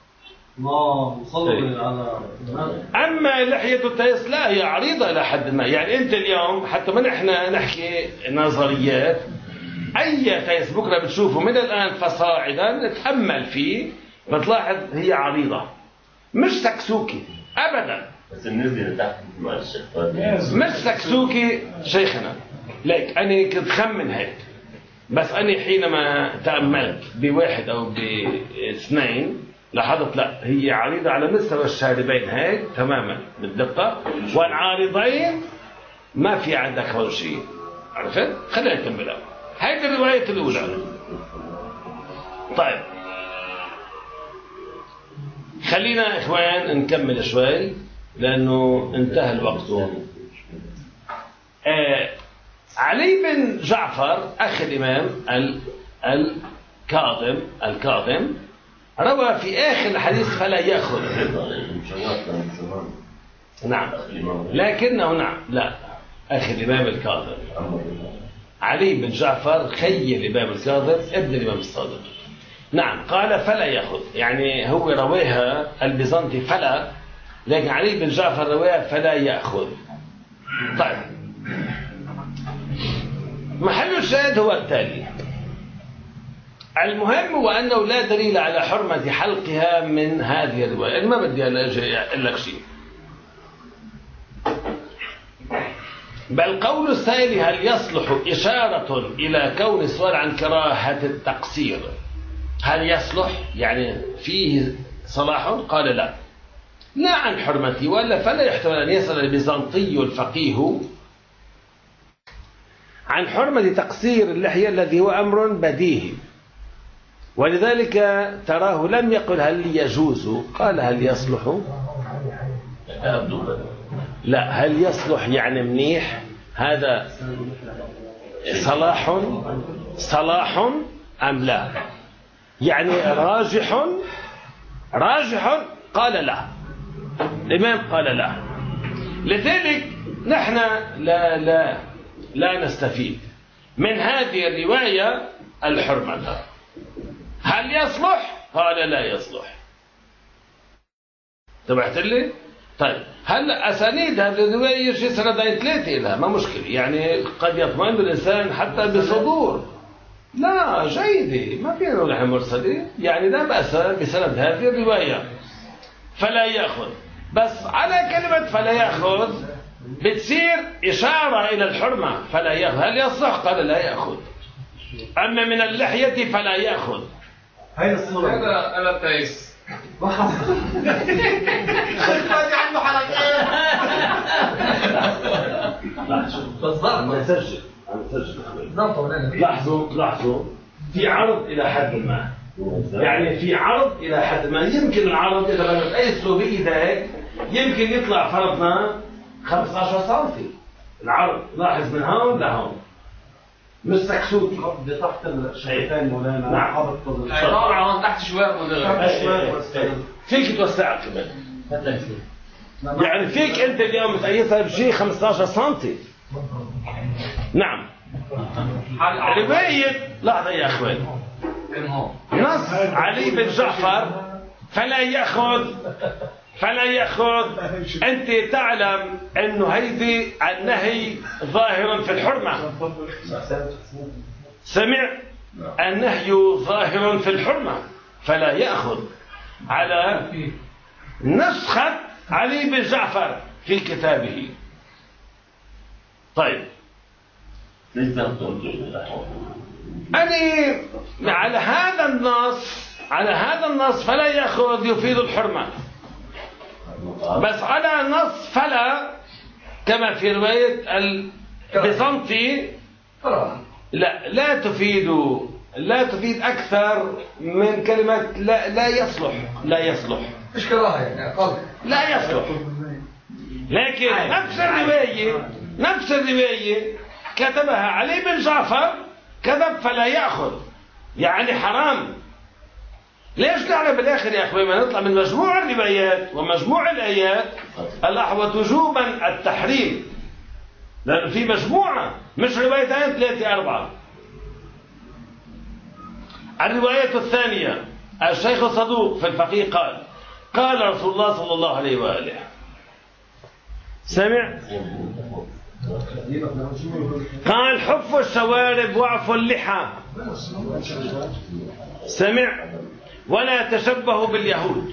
أما لحية التيس لا، هي عريضة إلى حد ما. يعني أنت اليوم حتى من إحنا نحكي نظريات، أي تيس بكرة بتشوفه من الآن فصاعدا تأمل فيه بتلاحظ هي عريضة مش سكسوكي أبدا. بس النزل تحت مع الشيخ مش سكسوكي شيخنا. ليك أنا كنت خمن هيك، بس أنا حينما تأملت بواحد أو باثنين لاحظت لا، هي عريضة على مستوى الشاربين هيك تماما بالدقة، والعارضين ما في عندك هون شيء. عرفت؟ خلينا نكملها. هيدي الرواية الأولى. طيب خلينا إخوان نكمل شوي لأنه انتهى الوقت. علي بن جعفر أخي الإمام الكاظم روى في آخر الحديث فلا يأخذ. نعم لكنه لا أخي الإمام الكاظم علي بن جعفر خي الإمام الكاظم ابن الإمام الصادق. نعم قال فلا يأخذ، يعني هو رواها البيزنطي فلا، لكن علي بن جعفر رواها فلا يأخذ. طيب محل الشاهد هو التالي. المهم هو أنه لا دليل على حرمة حلقها من هذه الرواية. أنا ما بدي أقول لك شيء، بل قول السائل هل يصلح إشارة إلى كون السؤال عن كراهة التقصير، هل يصلح يعني فيه صلاح؟ قال لا عن حرمته، ولا فلا يحتمل أن يسأل البيزنطي الفقيه عن حرمة تقصير اللحية الذي هو أمر بديهي، ولذلك تراه لم يقل هل يجوز، قال هل يصلح. لا، هل يصلح يعني منيح، هذا صلاح أم لا، يعني راجح قال لا، الإمام قال لا. لذلك نحن لا نستفيد من هذه الرواية الحرمة. هل يصلح؟ قال لا يصلح. تبعت لي؟ طيب هلا أسانيد هذه الرواية يجي سندين 3 لها ما مشكلة، يعني قد يطمئن الإنسان حتى بصدور لا جيدة، ما فينا نقول مرسلة، يعني لا بأس بسند هذه الرواية. فلا يأخذ، بس على كلمة فلا يأخذ بتصير إشارة إلى الحرمة. فلا يأخذ، هل يصلح؟ قال لا يأخذ. أما من اللحية فلا يأخذ. هاي الصورة هذا أنا تايس لاحظوا في عرض إلى حد ما، يعني في عرض إلى حد ما. يمكن العرض إذا بدك تقيسه بإيدك يمكن يطلع فرضنا 15 سم العرض. لاحظ من هون لهون مش سكسوكي تحت الشيطان مولانا. نعم طبعا تحت شوية فيك توسعها كمان، يعني فيك انت اليوم تقيسها بشيء 15 سم نعم. رواية لحظة يا أخوان، نص علي بن جعفر فلا يأخذ. أنت تعلم أنه هيدي النهي ظاهر في الحرمة. سمع؟ النهي ظاهر في الحرمة، فلا يأخذ على نسخة علي بن جعفر في كتابه. طيب، أنا على هذا النص فلا يأخذ يفيد الحرمة، بس على النص فلا كما في رواية البيزنطي لا تفيد أكثر من كلمة لا يصلح مش كراهة يعني أقل لا يصلح. لكن نفس الرواية كتبها علي بن جعفر، كذب فلا يأخذ، يعني حرام. ليش نحن بالآخر يا أخوي ما نطلع من مجموع الروايات ومجموع الآيات الأحوط وجوبا التحريم، لأن في مجموعة مش روايتين 3 4. الرواية الثانية، الشيخ الصدوق في الفقيه قال رسول الله صلى الله عليه وآله، سمع؟ قال حف الشوارب واعفوا اللحى، سمع؟ ولا تشبهوا باليهود.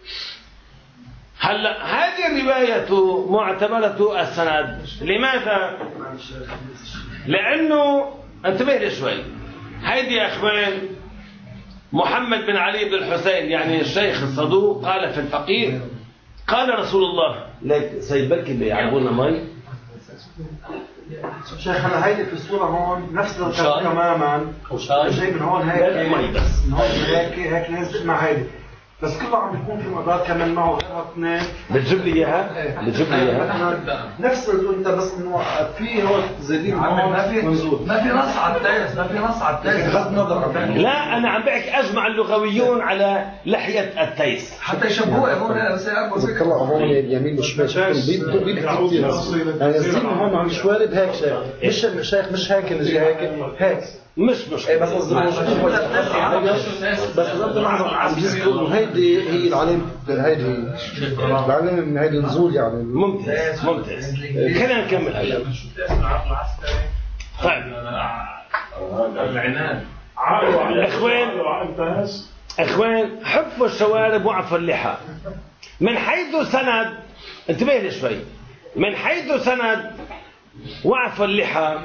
هلا هذه الرواية معتبرة السند. لماذا؟ لأنه انتبه لي شوي، هيدي يا أخوان محمد بن علي بن الحسين يعني الشيخ الصدوق قال في الفقيه قال رسول الله. ليك سيبلك اللي يعبونا مي شيخ. هلا هيدي في الصورة هون نفس الركب تماما، جاي من هون هيك مي بس من هون هيك نازل مع هيدي، بس كله عم بيكون في مقدار كمان معه غيرها اثنين. بتجيب لي اياها نفس انت، بس انه في هون زايدين ما في نص على التيس، بغض النظر. لا انا عم بحكي اجمع اللغويون على لحية التيس حتى يشبهوها هون. بس طلع هون اليمين والشمال شكلهم بيحكوا يعني الزين هون عم الشوارب هيك شايف، مش شايف، مش هيك اللي هيك مش بس قصدي بس بغض النظر عم بيذكروا هيدي هي العلم، هيدي العلم من هيدي نزول يعني. ممتاز. خلينا نكمل هلا. طيب اخوان حفوا الشوارب واعفوا اللحى من حيث سند. انتبه لي شوي، من حيث سند واعفوا اللحى.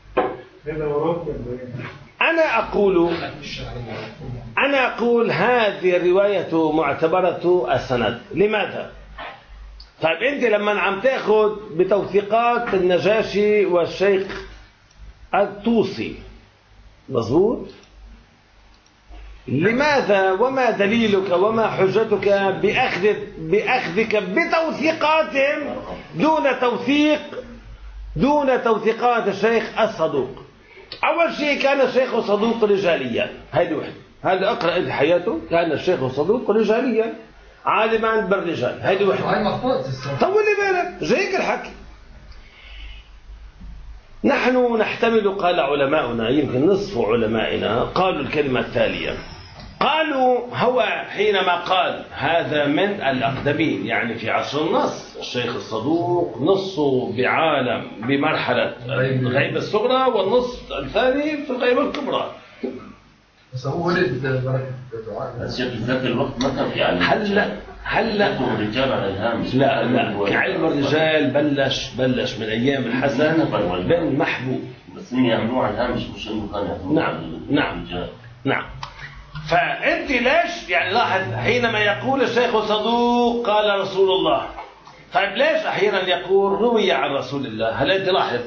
أنا أقول هذه الرواية معتبرة السند. لماذا؟ طيب أنت لما عم تأخذ بتوثيقات النجاشي والشيخ الطوسي، مظبوط؟ لماذا وما دليلك وما حجتك بأخذك بتوثيقاتهم دون توثيقات الشيخ الصدوق؟ أول شيء كان الشيخ الصدوق رجاليا، هذه واحدة. هذا أقرأ أنت حياته، كان الشيخ الصدوق رجاليا عالما بالرجال، هذه واحدة. طول لي بالك زيك الحكي. نحن نحتمل، قال علماؤنا يمكن نصف علمائنا قالوا الكلمة التالية، قالوا هو حينما قال هذا من الأقدمين يعني في عصر النص، الشيخ الصدوق نصه بعالم بمرحلة الغيبة الصغرى والنص الثاني في الغيبة الكبرى. بس هو ولد بركة الشيخ في ذاك الوقت ما كان في علم. هلا الرجال على الهامش. لا كعلم الرجال بلش من أيام الحسن بن محبوب، بس هم يعملوه على الهامش مش انه كانوا يعملوه. نعم. فأنت ليش يعني لاحظ حينما يقول الشيخ الصدوق قال رسول الله، طيب ليش أحيانا يقول روي عن رسول الله؟ هل أنت لاحظ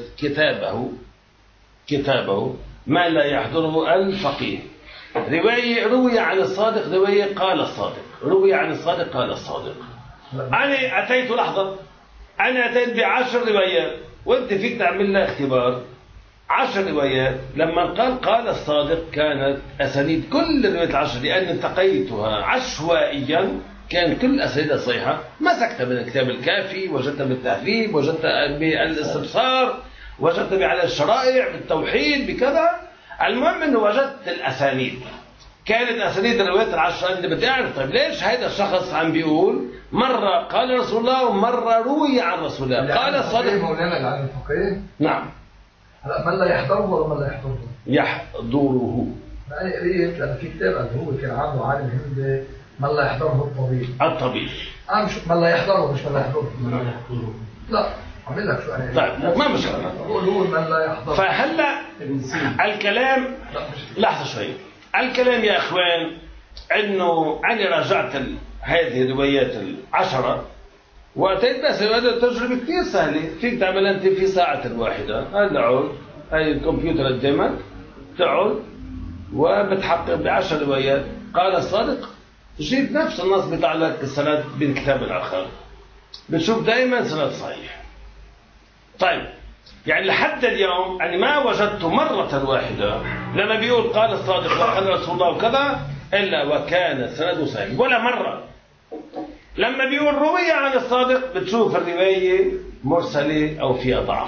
كتابه ما لا يحضره الفقيه، رواية روي عن الصادق، رواية قال الصادق، روي عن الصادق قال الصادق. أنا أتيت لحظة، أنا أتيت ب10 روايات وأنت فيك تعمل لها اختبار. 10 روايات لما قال الصادق كانت أسانيد كل الروايات ال10 لأن انتقيتها عشوائيا، كان كل أسانيدها صحيحة. مسكت من الكتاب الكافي، وجدت بالتهذيب، وجدت بالاستبصار، وجدت على الشرائع بالتوحيد بكذا. المهم انه وجدت الاسانيد، كانت اسانيد الروايات العشرة. اللي بدي اعرف طيب ليش هذا الشخص عم بيقول مرة قال رسول الله ومرة روي عن رسول الله؟ قال الصادق مولانا العالم الفقيه. نعم. هلا من لا يحضره ولا من لا يحضره؟ يحضره. أنا قريت لأن في كتاب اللي هو كان عامله عالم هندي من لا يحضره الطبيب. الطبيب. مش من لا يحضره، مش من لا يحضره. لا عمل لك شو أنا. طيب ما مشكلة. قولوا من لا يحضره. فهلا الكلام لحظة شوي. الكلام يا اخوان انه انا راجعت هذه الروايات العشرة واتيت بس هذا تجربة كثير سهلة، فيك تعمل انت في ساعة واحدة. هلا عود هاي الكمبيوتر قدامك، تقعد وبتحقق ب10 روايات قال الصادق، تجيب نفس النص بيطلع لك السند بالكتاب الاخر، بتشوف دائما سند صحيح. طيب يعني لحد اليوم أنا ما وجدت مرة واحدة لما بيقول قال الصادق وقال رسول الله وكذا إلا وكان السند صحيح، ولا مرة. لما بيقول روي عن الصادق بتشوف الرواية مرسلة أو فيها ضعف،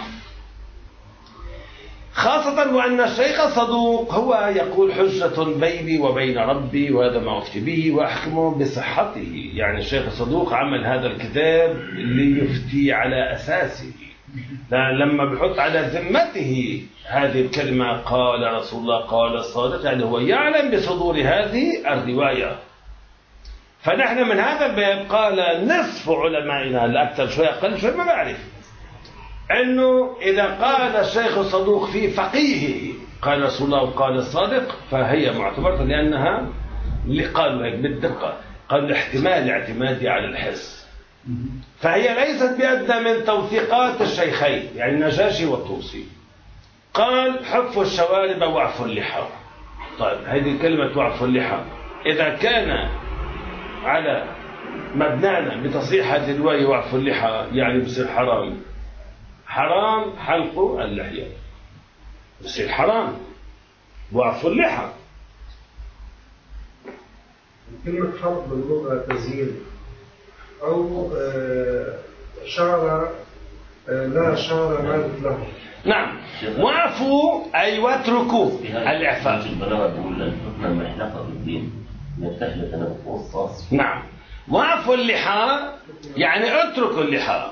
خاصة وأن الشيخ صدوق هو يقول حجة بيني وبين ربي وهذا ما أفتي به وأحكم بصحته. يعني الشيخ صدوق عمل هذا الكتاب ليفتي على أساسه، لما بحط على ذمته هذه الكلمة قال رسول الله قال الصادق، يعني هو يعلم بصدور هذه الرواية. فنحن من هذا الباب قال نصف علمائنا، الأكثر شوي أقل شوي ما بعرف، أنه إذا قال الشيخ الصدوق في فقيهه قال رسول الله وقال الصادق فهي معتبرة، لأنها اللي قالوا هيك بالدقة، قالوا الاحتمال اعتمادي على الحس، فهي ليست بأدنى من توثيقات الشيخين يعني النجاشي والطوسي. قال حف الشوارب وعف اللحى. طيب هذه كلمة وعف اللحى إذا كان على مبنانا بتصحيح هذه الرواية وعف اللحى يعني بصير حرام، حرام حلق اللحية، بصير حرام وعف اللحى. كلمة حلق باللغة تزيين أو شعر لا شعر مالك له. نعم، وعفوا أي واتركوا الإعفاء. البلاغة بيقول الحكم المحنقة بالدين يفتح لك وصاص. نعم، وعفوا اللحى يعني اتركوا اللحى،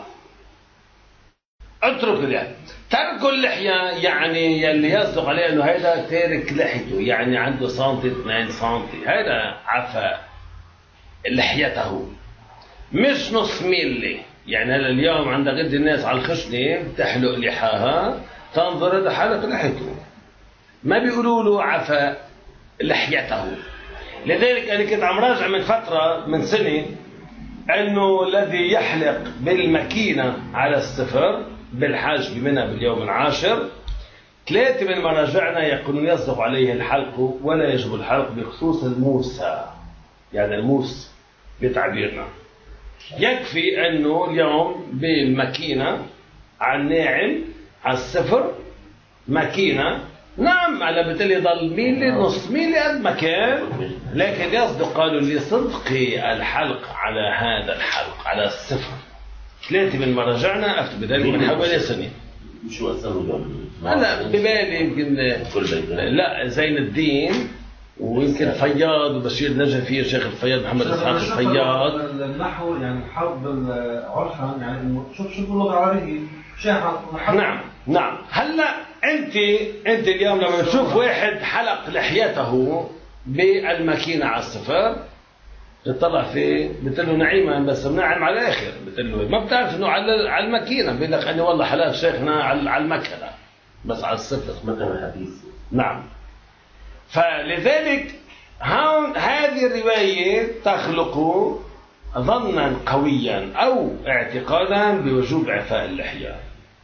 اتركوا اللحى. تركوا اللحية يعني يلي يصدق عليه انه هذا تارك لحيته، يعني عنده سنتي 2 سنتي، هذا عفا لحيته مش نص ميلي. يعني هلا اليوم عندك قد الناس على الخشنة بتحلق لحاها تنظر هذا حلق لحيته، ما بيقولوا له عفا لحيته. لذلك أنا كنت عم راجع من فترة من سنة أنه الذي يحلق بالماكينة على الصفر بالحاج بمنى باليوم العاشر 3 من مراجعنا يقولون يصدق عليه الحلق ولا يجب الحلق بخصوص الموسى، يعني الموس بتعبيرنا. يكفي أنه اليوم بالماكينة على الناعم على الصفر ماكينة، نعم على بالتالي ضل ميلي نص ميلي قد ما كان، لكن يصدق قالوا لصدق الحلق على هذا الحلق على الصفر 3 من مراجعنا أفتوا بذلك من حوالي سنة. شو أسأله؟ هلا ببالي يمكن لا زين الدين ويمكن فياض وبشير نجفي الشيخ الفياض محمد اسحاق الفياض. النحو يعني الحرب عرفا يعني شوف اللغة العربية شيخ. نعم هلا انت اليوم لما تشوف واحد حلق لحيته بالماكينة على الصفر تطلع فيه بتقول له نعيما بس منعم على الاخر، بتقول له ما بتعرف انه على الماكينة، بيقول لك اني والله حلق شيخنا على المكنة بس على الصفر مكنة حديث. نعم، فلذلك هون هذه الرواية تخلق ظنا قويا أو اعتقادا بوجوب إعفاء اللحية.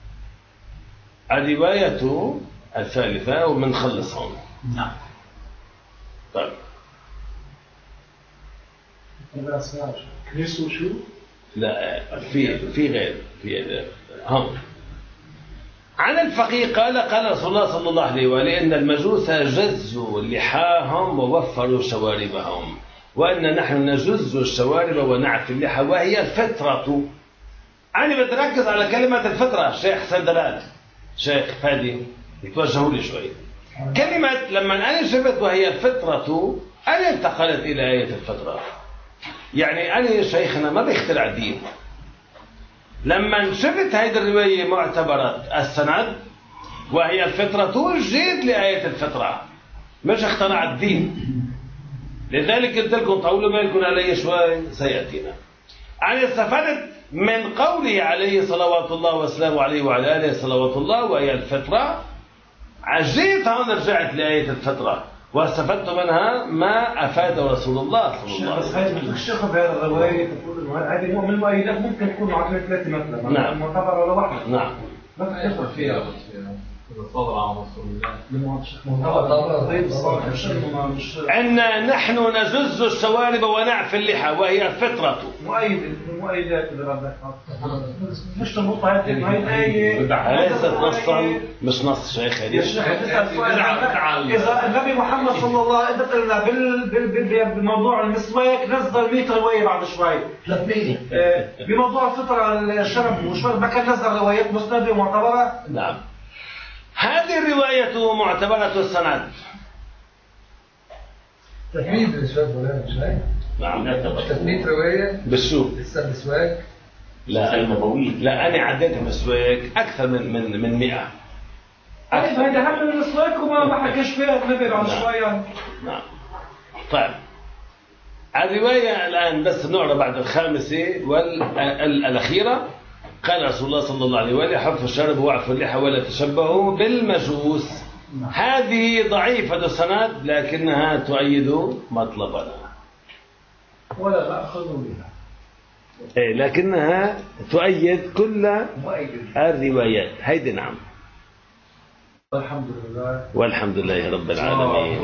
الرواية الثالثة ومن خلص هون. نعم. طيب. كنيسو شو؟ لا في غير في هون. عن الفقيه قال رسول الله صلى الله عليه وآله إن المجوس جزوا لحاهم ووفروا شواربهم، وأن نحن نجز الشوارب ونعفي اللحى وهي الفطرة. أنا بتركز على كلمة الفطرة. الشيخ حسن دلال شيخ فادي يتوجهوا لي شوي. كلمة لما أنا شفت وهي الفطرة، أنا انتقلت إلى آية الفطرة. يعني أنا شيخنا ما بيخترع دين. لما شفت هيدي الرواية معتبرة السند وهي الفطرة، جيت لآية الفطرة، مش اخترع الدين. لذلك قلت لكم طولوا بالكم علي شوي سيأتينا. أنا استفدت من قوله عليه صلوات الله وسلامه عليه وعلى آله صلوات الله وهي الفطرة. عجيت هون رجعت لآية الفطرة واستفدت منها ما أفاد رسول الله صلى الله عليه وسلم. بس الشيخ بهذه الرواية تقول إنه هذه نوع من المؤيدات ممكن تكون مع ثلاثة مثلا. نعم. معتبرة ولا واحدة. نعم. ما تدخل فيها صدر عن رسول الله. أن نحن نجز الشوارب ونعفي اللحى وهي الفطرة. المؤيدات اللي بدك مش تنبطها هذه الآية. ليست نصا، مش نص شيخ. إذا النبي محمد صلى الله عليه وسلم قلنا بموضوع المسواك نزل 100 رواية بعد شوي. بموضوع الفطرة الشرب وشرب ما كان نزل روايات مسندة ومعتبرة. نعم. هذه الرواية معتبرة السند. تثبيت الشرب ولا مش هيك؟ نعم. تثبيت رواية بالسوق. لسه المسواك. لا لا أنا عديت مسواك أكثر من 100. هذا هم المسواك وما حكاش فيها النبي بعد شوي. نعم. طيب الرواية الآن بس نقرأ بعد الخامسة والأخيرة. قال رسول الله صلى الله عليه وآله: حف الشرب واعفوا اللحى ولا تشبهوا بالمجوس. هذه ضعيفة السند لكنها تؤيد مطلبنا. ولا نأخذ بها. لكنها تؤيد كل الروايات. هيدي نعم. والحمد لله. والحمد لله رب العالمين.